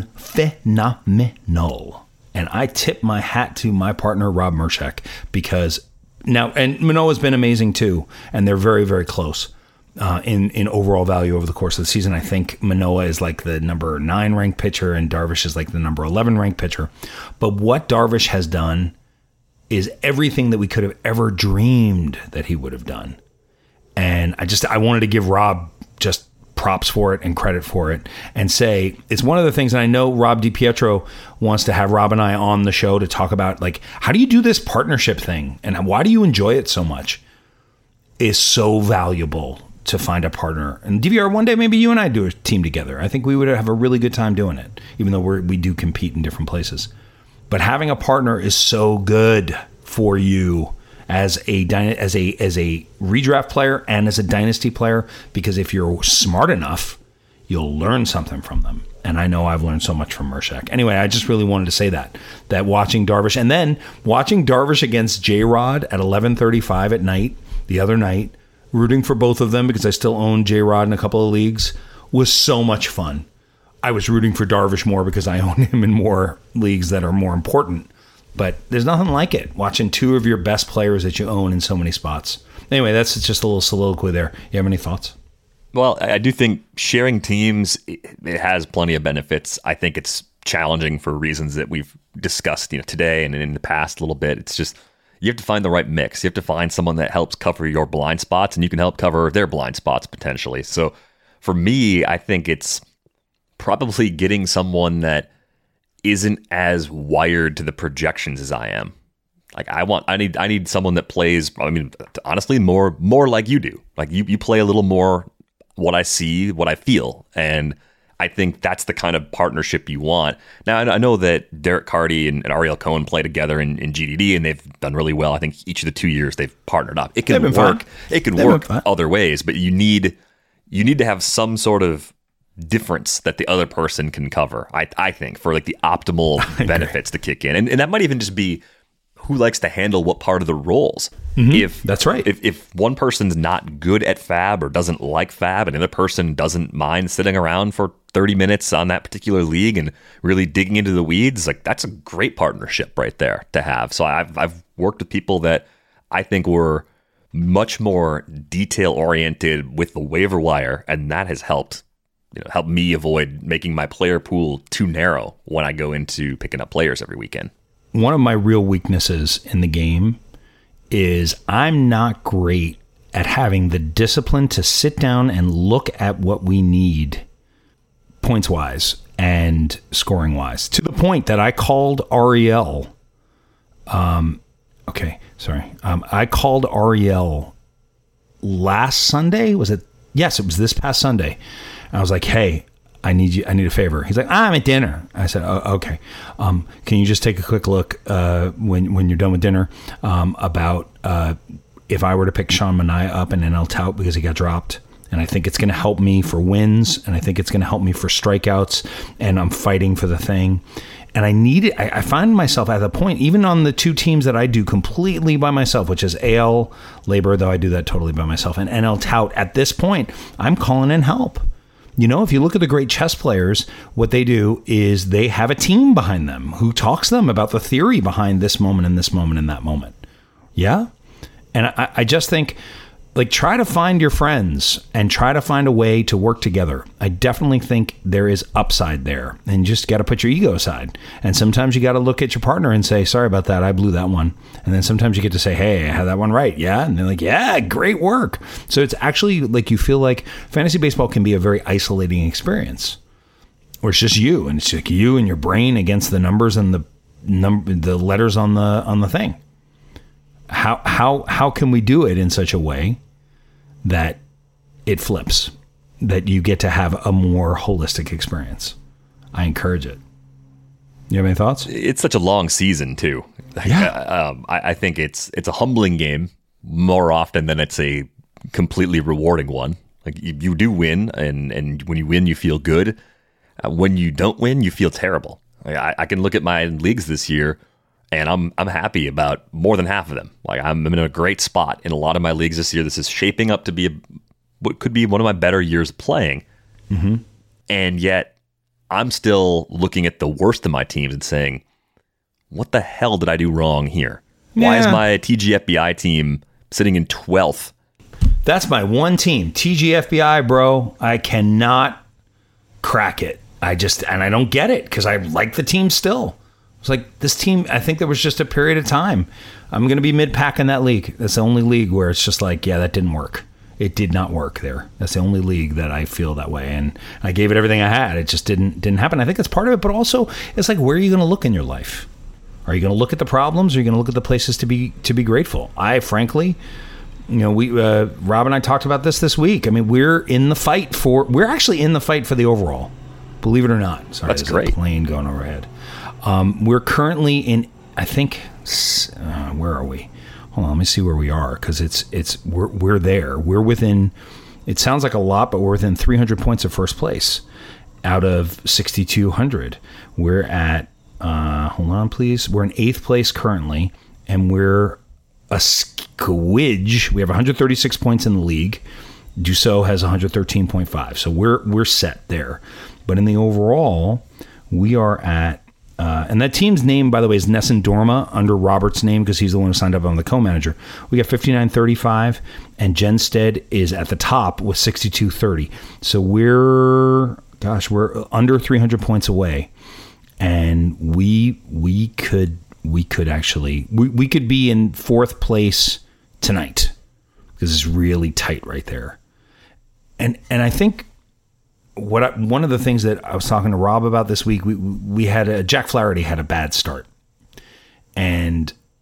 S6: phenomenal. And I tip my hat to my partner, Rob Mershak, because now, and Manoah's been amazing too. And they're very, very close. Uh, in, in overall value over the course of the season. I think Manoah is like the number nine ranked pitcher and Darvish is like the number eleven ranked pitcher. But what Darvish has done is everything that we could have ever dreamed that he would have done. And I just, I wanted to give Rob just props for it and credit for it and say, it's one of the things, and I know Rob DiPietro wants to have Rob and I on the show to talk about, like, how do you do this partnership thing? And why do you enjoy it so much? Is so valuable to find a partner. And D V R, one day, maybe you and I do a team together. I think we would have a really good time doing it, even though we're, we do compete in different places. But having a partner is so good for you as a as a as a redraft player and as a dynasty player, because if you're smart enough, you'll learn something from them. And I know I've learned so much from Mershak. Anyway, I just really wanted to say that, that watching Darvish, and then watching Darvish against J-Rod at eleven thirty-five at night, the other night, rooting for both of them because I still own J-Rod in a couple of leagues, was so much fun. I was rooting for Darvish more because I own him in more leagues that are more important. But there's nothing like it, watching two of your best players that you own in so many spots. Anyway, that's just a little soliloquy there. You have any thoughts?
S7: Well, I do think sharing teams, it has plenty of benefits. I think it's challenging for reasons that we've discussed, you know, today and in the past a little bit. It's just, you have to find the right mix. You have to find someone that helps cover your blind spots, and you can help cover their blind spots potentially. So for me, I think it's probably getting someone that isn't as wired to the projections as I am. Like I want, I need, I need someone that plays. I mean, honestly, more, more like you do. Like you, you play a little more what I see, what I feel, and I think that's the kind of partnership you want. Now, I know that Derek Carty and, and Ariel Cohen play together in, in G D D, and they've done really well. I think each of the two years they've partnered up. It can work.
S6: Fun.
S7: It can
S6: They've
S7: work other ways, but you need you need to have some sort of difference that the other person can cover. I I think for like the optimal benefits to kick in, and and that might even just be who likes to handle what part of the roles.
S6: Mm-hmm.
S7: If
S6: that's right.
S7: If if one person's not good at fab or doesn't like fab, and the other person doesn't mind sitting around for thirty minutes on that particular league and really digging into the weeds, like that's a great partnership right there to have. So I've I've worked with people that I think were much more detail oriented with the waiver wire, and that has helped you know help me avoid making my player pool too narrow when I go into picking up players every weekend.
S6: One of my real weaknesses in the game is I'm not great at having the discipline to sit down and look at what we need points wise and scoring wise, to the point that I called Ariel. Um, okay, sorry. Um, I called Ariel last Sunday. Was it? Yes, it was this past Sunday. And I was like, hey, I need you. I need a favor. He's like, I'm at dinner. I said, oh, okay. Um, can you just take a quick look uh, when when you're done with dinner um, about uh, if I were to pick Sean Manaea up and N L tout because he got dropped, and I think it's going to help me for wins, and I think it's going to help me for strikeouts, and I'm fighting for the thing. And I need it. I, I find myself at the point, even on the two teams that I do completely by myself, which is A L Labor, though I do that totally by myself, and N L tout. At this point, I'm calling in help. You know, if you look at the great chess players, what they do is they have a team behind them who talks to them about the theory behind this moment and this moment and that moment. Yeah. And I, I just think, like, try to find your friends and try to find a way to work together. I definitely think there is upside there, and just got to put your ego aside. And sometimes you got to look at your partner and say, sorry about that, I blew that one. And then sometimes you get to say, hey, I had that one right. Yeah. And they're like, yeah, great work. So it's actually like you feel like fantasy baseball can be a very isolating experience where it's just you, and it's like you and your brain against the numbers and the number, the letters on the, on the thing. How, how, how can we do it in such a way that it flips, that you get to have a more holistic experience? I encourage it. You have any thoughts?
S7: It's such a long season too.
S6: Yeah.
S7: um, I, I think it's it's a humbling game more often than it's a completely rewarding one. Like you, you do win, and and when you win, you feel good. Uh, when you don't win, you feel terrible. Like I, I can look at my leagues this year, and I'm I'm happy about more than half of them. Like I'm in a great spot in a lot of my leagues this year. This is shaping up to be a, what could be one of my better years playing.
S6: Mm-hmm.
S7: And yet I'm still looking at the worst of my teams and saying, what the hell did I do wrong here?
S6: Yeah.
S7: Why is my T G F B I team sitting in twelfth?
S6: That's my one team, T G F B I, bro. I cannot crack it. I just, and I don't get it because I like the team still. It's like this team, I think there was just a period of time. I'm going to be mid-pack in that league. That's the only league where it's just like, yeah, that didn't work. It did not work there. That's the only league that I feel that way. And I gave it everything I had. It just didn't didn't happen. I think that's part of it. But also, it's like, where are you going to look in your life? Are you going to look at the problems? Or are you going to look at the places to be to be grateful? I, frankly, you know, we uh, Rob and I talked about this this week. I mean, we're in the fight for, we're actually in the fight for the overall. Believe it or not. Sorry,
S7: that's
S6: there's
S7: great.
S6: A plane going overhead. Um, we're currently in, I think, uh, where are we? Hold on, let me see where we are, because it's it's we're we're there. We're within. It sounds like a lot, but we're within three hundred points of first place out of sixty-two hundred. We're at. Uh, hold on, please. We're in eighth place currently, and we're a squidge. We have one hundred thirty-six points in the league. Dussault has one hundred thirteen point five, so we're we're set there. But in the overall, we are at. Uh, and that team's name, by the way, is Nessun Dorma, under Robert's name, because he's the one who signed up on the co-manager. We got fifty-nine thirty-five, and Jenstead is at the top with sixty-two thirty. So we're, gosh, we're under three hundred points away, and we we could we could actually we, we could be in fourth place tonight, because it's really tight right there. And and I think. What I, one of the things that I was talking to Rob about this week, we we had a, Jack Flaherty had a bad start, and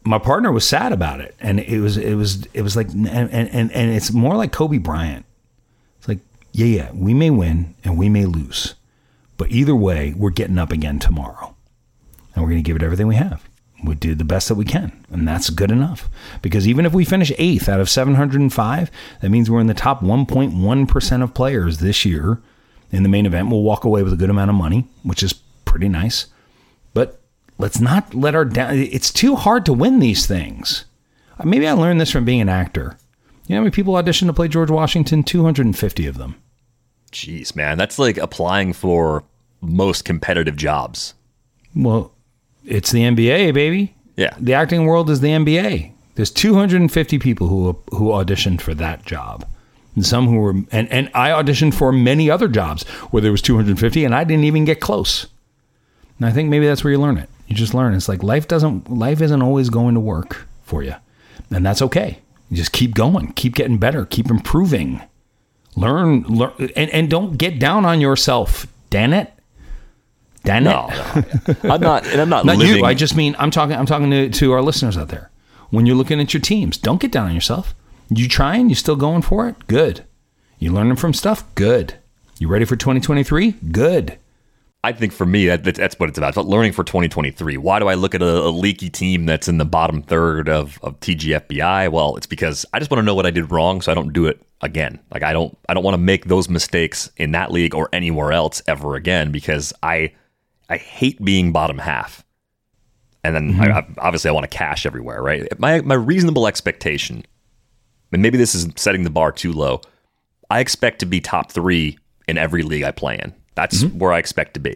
S6: my partner was sad about it, and it was it was it was like and and and it's more like Kobe Bryant. It's like yeah yeah we may win and we may lose, but either way we're getting up again tomorrow, and we're going to give it everything we have. We do the best that we can, and that's good enough. Because even if we finish eighth out of seven hundred five, that means we're in the top one point one percent of players this year in the main event. We'll walk away with a good amount of money, which is pretty nice. But let's not let our down. It's too hard to win these things. Maybe I learned this from being an actor. You know how many people auditioned to play George Washington? two hundred fifty of them.
S7: Jeez, man, that's like applying for most competitive jobs.
S6: Well, it's the N B A, baby.
S7: Yeah.
S6: The acting world is the N B A. There's two hundred fifty people who who auditioned for that job. And some who were, and, and I auditioned for many other jobs where there was two hundred fifty and I didn't even get close. And I think maybe that's where you learn it. You just learn. It's like life doesn't, life isn't always going to work for you. And that's okay. You just keep going, keep getting better, keep improving. Learn, learn, and, and don't get down on yourself. Damn it. Damn
S7: no,
S6: it.
S7: no, I'm not, and I'm not,
S6: not
S7: living.
S6: you. I just mean I'm talking. I'm talking to, to our listeners out there. When you're looking at your teams, don't get down on yourself. You trying? You still going for it? Good. You learning from stuff? Good. You ready for twenty twenty-three? Good.
S7: I think for me, that, that's what it's about. It's about learning for twenty twenty-three. Why do I look at a, a leaky team that's in the bottom third of, of T G F B I? Well, it's because I just want to know what I did wrong so I don't do it again. Like I don't I don't want to make those mistakes in that league or anywhere else ever again, because I I hate being bottom half. And then mm-hmm. I, I, obviously I want to cash everywhere, right? My my reasonable expectation, and maybe this is setting the bar too low, I expect to be top three in every league I play in. That's mm-hmm. where I expect to be.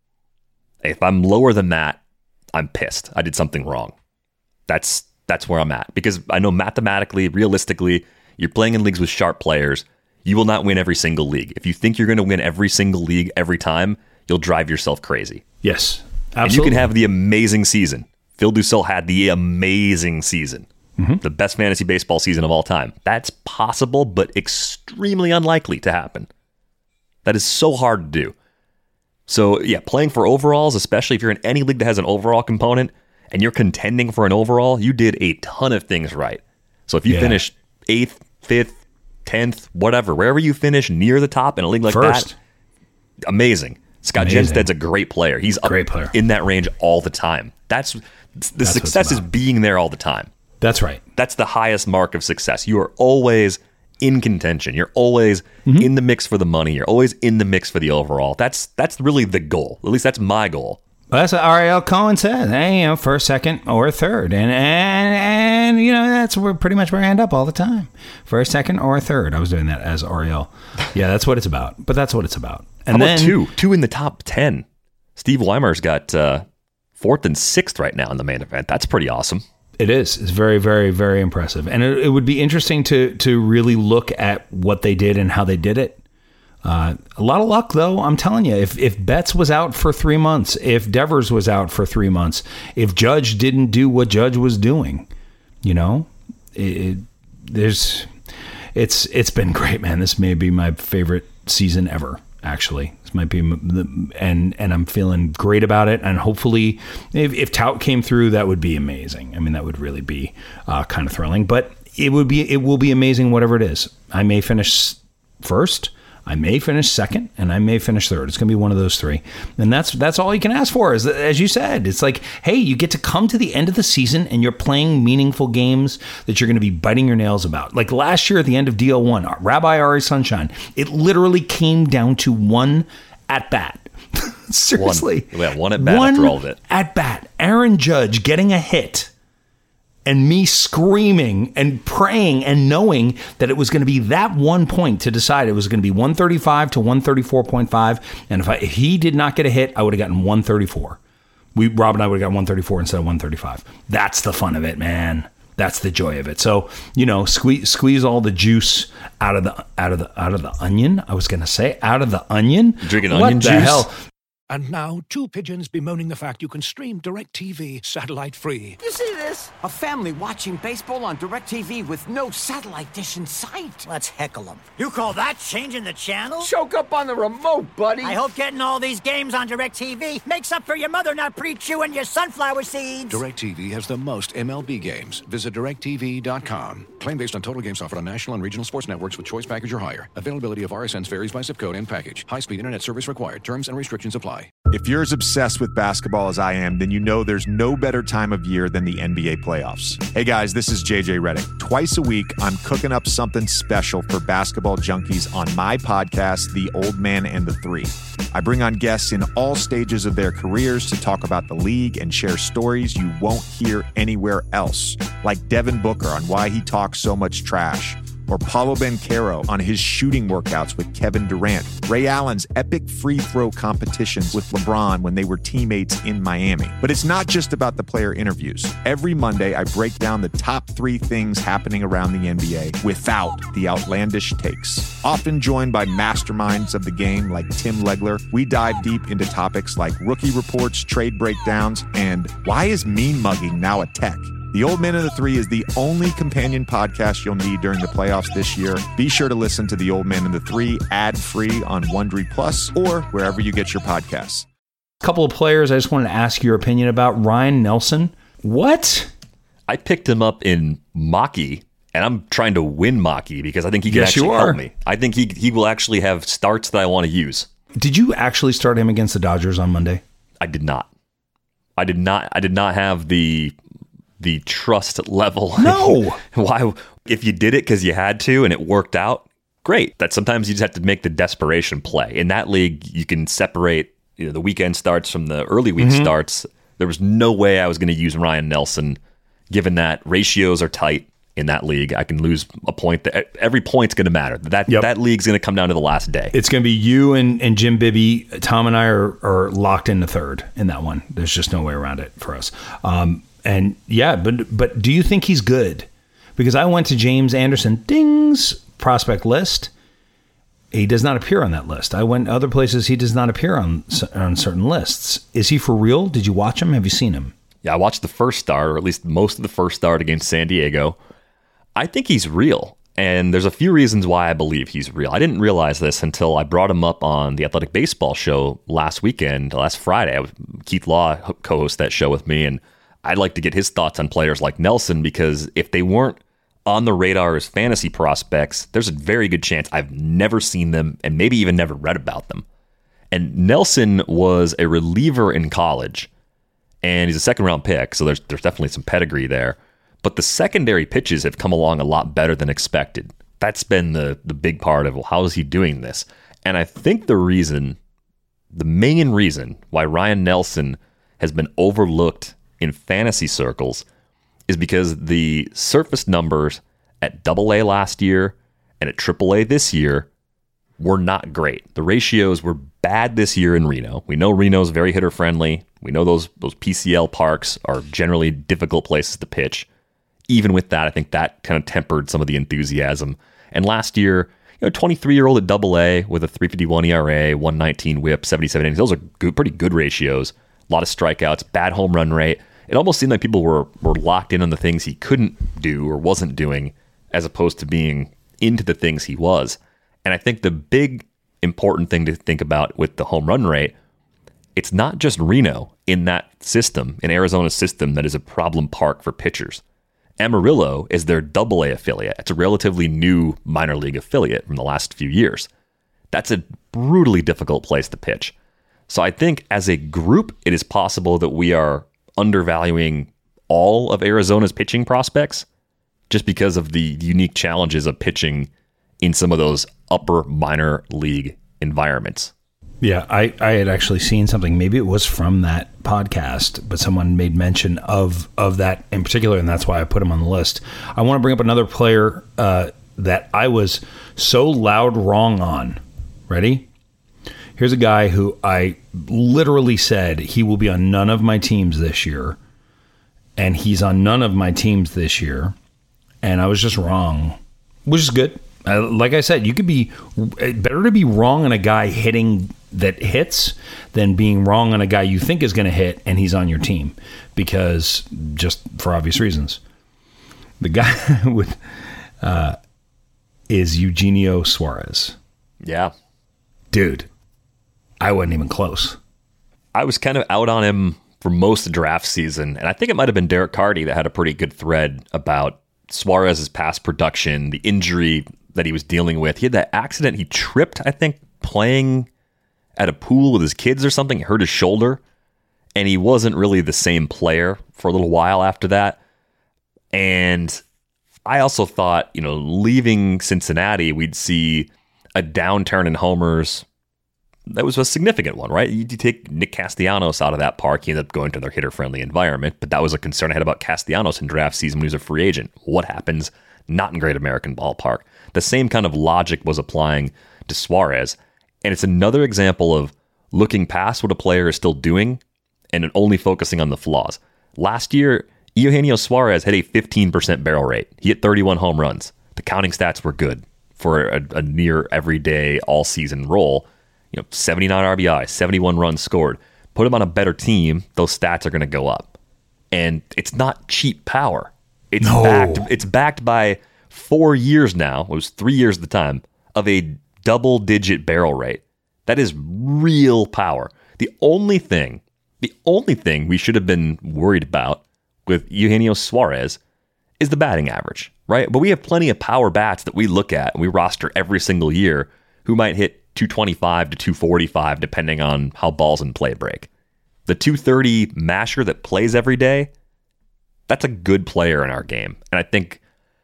S7: If I'm lower than that, I'm pissed. I did something wrong. That's that's where I'm at. Because I know mathematically, realistically, you're playing in leagues with sharp players. You will not win every single league. If you think you're going to win every single league every time, you'll drive yourself crazy.
S6: Yes, absolutely.
S7: And you can have the amazing season. Phil Dussault had the amazing season. Mm-hmm. The best fantasy baseball season of all time. That's possible, but extremely unlikely to happen. That is so hard to do. So, yeah, playing for overalls, especially if you're in any league that has an overall component and you're contending for an overall, you did a ton of things right. So if you yeah. finish eighth, fifth, tenth, whatever, wherever you finish near the top in a league like First. that, amazing. Scott amazing. Genstad's a great player. He's great player. in that range all the time. That's the That's success is being there all the time.
S6: That's right.
S7: That's the highest mark of success. You are always in contention. You're always mm-hmm. in the mix for the money. You're always in the mix for the overall. That's that's really the goal. At least that's my goal.
S6: Well, that's what Ariel Cohen said. Hey, you know, first, second, or third, and and and you know that's where pretty much where I end up all the time. First, second, or third. I was doing that as Ariel. Yeah, that's what it's about. But that's what it's about. And
S7: How
S6: then
S7: about two, two in the top ten. Steve Weimer's got uh, fourth and sixth right now in the main event. That's pretty awesome.
S6: It is. It's very, very, very impressive. And it, it would be interesting to to really look at what they did and how they did it. Uh, a lot of luck, though. I'm telling you, if, if Betts was out for three months, if Devers was out for three months, if Judge didn't do what Judge was doing, you know, it, it, there's it's it's been great, man. This may be my favorite season ever. Actually, this might be, and and I'm feeling great about it. And hopefully, if, if Tout came through, that would be amazing. I mean, that would really be uh, kind of thrilling. But it would be, it will be amazing, whatever it is. I may finish first, I may finish second, and I may finish third. It's going to be one of those three, and that's that's all you can ask for. Is as you said, it's like, hey, you get to come to the end of the season, and you're playing meaningful games that you're going to be biting your nails about. Like last year at the end of D L one, Rabbi Ari Sunshine, it literally came down to one at bat. Seriously,
S7: one, yeah, one at bat one after all of it.
S6: At bat, Aaron Judge getting a hit. And me screaming and praying and knowing that it was going to be that one point to decide. It was going to be one thirty-five to one thirty-four point five. And if, I, if he did not get a hit, I would have gotten one thirty-four. We, Rob and I would have gotten one thirty-four instead of one thirty-five. That's the fun of it, man. That's the joy of it. So, you know, squeeze squeeze all the juice out of the out of the out of the onion. I was going to say out of the onion.
S7: Drinking
S6: what
S7: onion
S6: the
S7: juice.
S6: Hell?
S1: And now, two pigeons bemoaning the fact you can stream DirecTV satellite-free.
S2: You see this? A family watching baseball on DirecTV with no satellite dish in sight.
S4: Let's heckle them. You call that changing the channel?
S2: Choke up on the remote, buddy.
S4: I hope getting all these games on DirecTV makes up for your mother not pre-chewing your sunflower seeds.
S1: DirecTV has the most M L B games. Visit direct T V dot com. Claim based on total games offered on national and regional sports networks with choice package or higher. Availability of R S Ns varies by zip code and package. High-speed internet service required. Terms and restrictions apply.
S8: If you're as obsessed with basketball as I am, then you know there's no better time of year than the N B A playoffs. Hey guys, this is J J Redick. Twice a week, I'm cooking up something special for basketball junkies on my podcast, The Old Man and the Three. I bring on guests in all stages of their careers to talk about the league and share stories you won't hear anywhere else, like Devin Booker on why he talks so much trash, or Paolo Banchero on his shooting workouts with Kevin Durant, Ray Allen's epic free throw competitions with LeBron when they were teammates in Miami. But it's not just about the player interviews. Every Monday, I break down the top three things happening around the N B A without the outlandish takes. Often joined by masterminds of the game like Tim Legler, we dive deep into topics like rookie reports, trade breakdowns, and why is mean mugging now a tech? The Old Man and the Three is the only companion podcast you'll need during the playoffs this year. Be sure to listen to The Old Man and the Three ad-free on Wondery Plus or wherever you get your podcasts.
S6: A couple of players I just wanted to ask your opinion about. Ryan Nelson. What?
S7: I picked him up in Maki, and I'm trying to win Maki because I think he can
S6: Yes,
S7: actually
S6: you are.
S7: help me. I think he he will actually have starts that I want to use.
S6: Did you actually start him against the Dodgers on Monday?
S7: I did not. I did not. I did not have the the trust level.
S6: No.
S7: Why? If you did it because you had to and it worked out, great. That sometimes you just have to make the desperation play. In that league, you can separate, you know, the weekend starts from the early week mm-hmm. starts. There was no way I was going to use Ryan Nelson, given that ratios are tight in that league. I can lose a point. That every point's going to matter. That
S6: yep.
S7: that league's going to come down to the last day.
S6: It's going to be you and, and Jim Bibby. Tom and I are, are locked into third in that one. There's just no way around it for us. Um, And yeah, but but do you think he's good? Because I went to James Anderson Ding's prospect list. He does not appear on that list. I went other places. He does not appear on on certain lists. Is he for real? Did you watch him? Have you seen him?
S7: Yeah, I watched the first start, or at least most of the first start against San Diego. I think he's real. And there's a few reasons why I believe he's real. I didn't realize this until I brought him up on the Athletic Baseball show last weekend, last Friday. I was, Keith Law co-host that show with me, and I'd like to get his thoughts on players like Nelson, because if they weren't on the radar as fantasy prospects, there's a very good chance I've never seen them and maybe even never read about them. And Nelson was a reliever in college, and he's a second round pick, so there's there's definitely some pedigree there. But the secondary pitches have come along a lot better than expected. That's been the the big part of, well, how is he doing this? And I think the reason, the main reason why Ryan Nelson has been overlooked in fantasy circles is because the surface numbers at double A last year and at triple A this year were not great. The ratios were bad this year in Reno. We know Reno's very hitter friendly. We know those those P C L parks are generally difficult places to pitch. Even with that, I think that kind of tempered some of the enthusiasm. And last year, you know, twenty-three-year-old at double A with a three fifty-one E R A, one nineteen whip, seventy-seven innings. Those are good, pretty good ratios. A lot of strikeouts, bad home run rate. It almost seemed like people were, were locked in on the things he couldn't do or wasn't doing, as opposed to being into the things he was. And I think the big important thing to think about with the home run rate, it's not just Reno in that system, in Arizona's system, that is a problem park for pitchers. Amarillo is their double A affiliate. It's a relatively new minor league affiliate from the last few years. That's a brutally difficult place to pitch. So I think as a group, it is possible that we are undervaluing all of Arizona's pitching prospects just because of the unique challenges of pitching in some of those upper minor league environments.
S6: Yeah, I, I had actually seen something. Maybe it was from that podcast, but someone made mention of of that in particular, and that's why I put him on the list. I want to bring up another player uh, that I was so loud wrong on. Ready? Here's a guy who I literally said he will be on none of my teams this year, and he's on none of my teams this year, and I was just wrong, which is good. Uh, like I said, you could be better to be wrong on a guy hitting that hits than being wrong on a guy you think is going to hit and he's on your team, because just for obvious reasons. The guy with uh, is Eugenio Suarez.
S7: Yeah.
S6: Dude, I wasn't even close.
S7: I was kind of out on him for most of draft season, and I think it might have been Derek Carty that had a pretty good thread about Suarez's past production, the injury that he was dealing with. He had that accident. He tripped, I think, playing at a pool with his kids or something. He hurt his shoulder, and he wasn't really the same player for a little while after that. And I also thought, you know, leaving Cincinnati, we'd see a downturn in homers. That was a significant one, right? You, you take Nick Castellanos out of that park, he ended up going to their hitter-friendly environment, but that was a concern I had about Castellanos in draft season when he was a free agent. What happens? Not in Great American Ballpark. The same kind of logic was applying to Suarez, and it's another example of looking past what a player is still doing and only focusing on the flaws. Last year, Eugenio Suarez had a fifteen percent barrel rate. He hit thirty-one home runs. The counting stats were good for a, a near everyday all-season role. You know, seventy-nine R B I, seventy-one runs scored. Put him on a better team, those stats are going to go up. And it's not cheap power. It's
S6: no.
S7: backed. It's backed by four years now. It was three years at the time of a double-digit barrel rate. That is real power. The only thing, the only thing we should have been worried about with Eugenio Suarez is the batting average, right? But we have plenty of power bats that we look at and we roster every single year who might hit two twenty-five to two forty-five depending on how balls in play break. The two thirty masher that plays every day, that's a good player in our game. And I think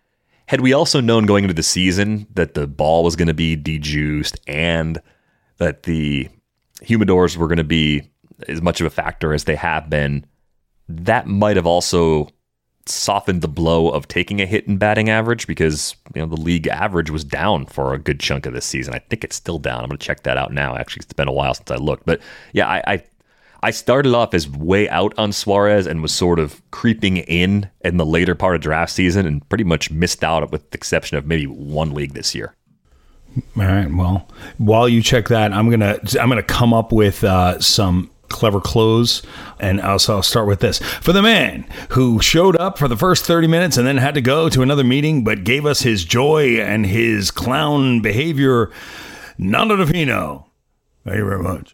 S7: had we also known going into the season that the ball was going to be dejuiced and that the humidors were going to be as much of a factor as they have been, that might have also softened the blow of taking a hit in batting average, because you know the league average was down for a good chunk of this season. I think it's still down. I'm going to check that out now. Actually, it's been a while since I looked. But yeah, I, I I started off as way out on Suarez and was sort of creeping in in the later part of draft season and pretty much missed out with the exception of maybe one league this year.
S6: All right. Well, while you check that, I'm gonna I'm gonna come up with uh, some clever close, and also I'll start with this. For the man who showed up for the first thirty minutes and then had to go to another meeting, but gave us his joy and his clown behavior, Nando Di Pino. Thank you very much.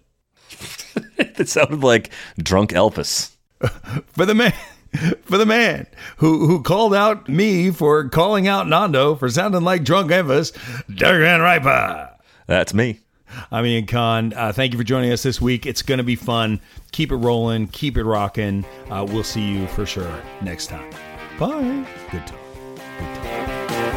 S7: It sounded like drunk Elvis.
S6: For the man, for the man who who called out me for calling out Nando for sounding like drunk Elvis, Durgan Ripa.
S7: That's me.
S6: I'm Ian Kahn. Uh, thank you for joining us this week. It's going to be fun. Keep it rolling. Keep it rocking. Uh, we'll see you for sure next time. Bye. Good talk. Good talk.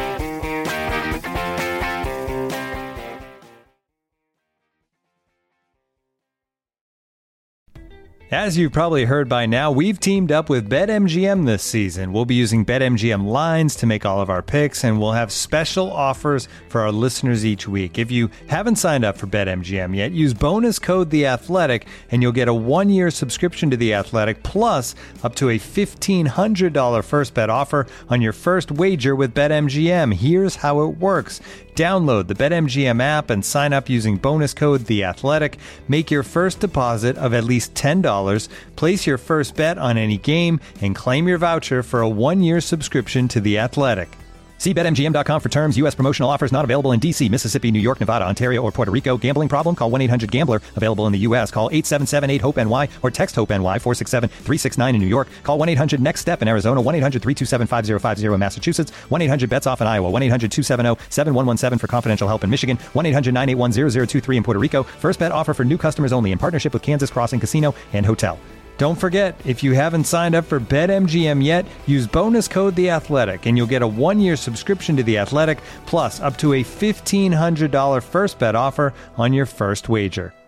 S3: As you've probably heard by now, we've teamed up with BetMGM this season. We'll be using BetMGM lines to make all of our picks, and we'll have special offers for our listeners each week. If you haven't signed up for BetMGM yet, use bonus code The Athletic, and you'll get a one-year subscription to The Athletic, plus up to a fifteen hundred dollars first bet offer on your first wager with BetMGM. Here's how it works. Download the BetMGM app and sign up using bonus code The Athletic. Make your first deposit of at least ten dollars. Place your first bet on any game and claim your voucher for a one-year subscription to The Athletic. See Bet M G M dot com for terms. U S promotional offers not available in D C, Mississippi, New York, Nevada, Ontario, or Puerto Rico. Gambling problem? Call one eight hundred gambler. Available in the U S. Call eight seven seven eight hope N Y or text HOPE-NY four six seven three six nine in New York. Call one eight hundred next step in Arizona. one eight hundred three two seven five zero five zero in Massachusetts. one eight hundred bets off in Iowa. one eight hundred two seven zero seven one one seven for confidential help in Michigan. one eight hundred nine eight one zero zero two three in Puerto Rico. First bet offer for new customers only in partnership with Kansas Crossing Casino and Hotel. Don't forget, if you haven't signed up for BetMGM yet, use bonus code The Athletic, and you'll get a one-year subscription to The Athletic, plus up to a fifteen hundred dollars first bet offer on your first wager.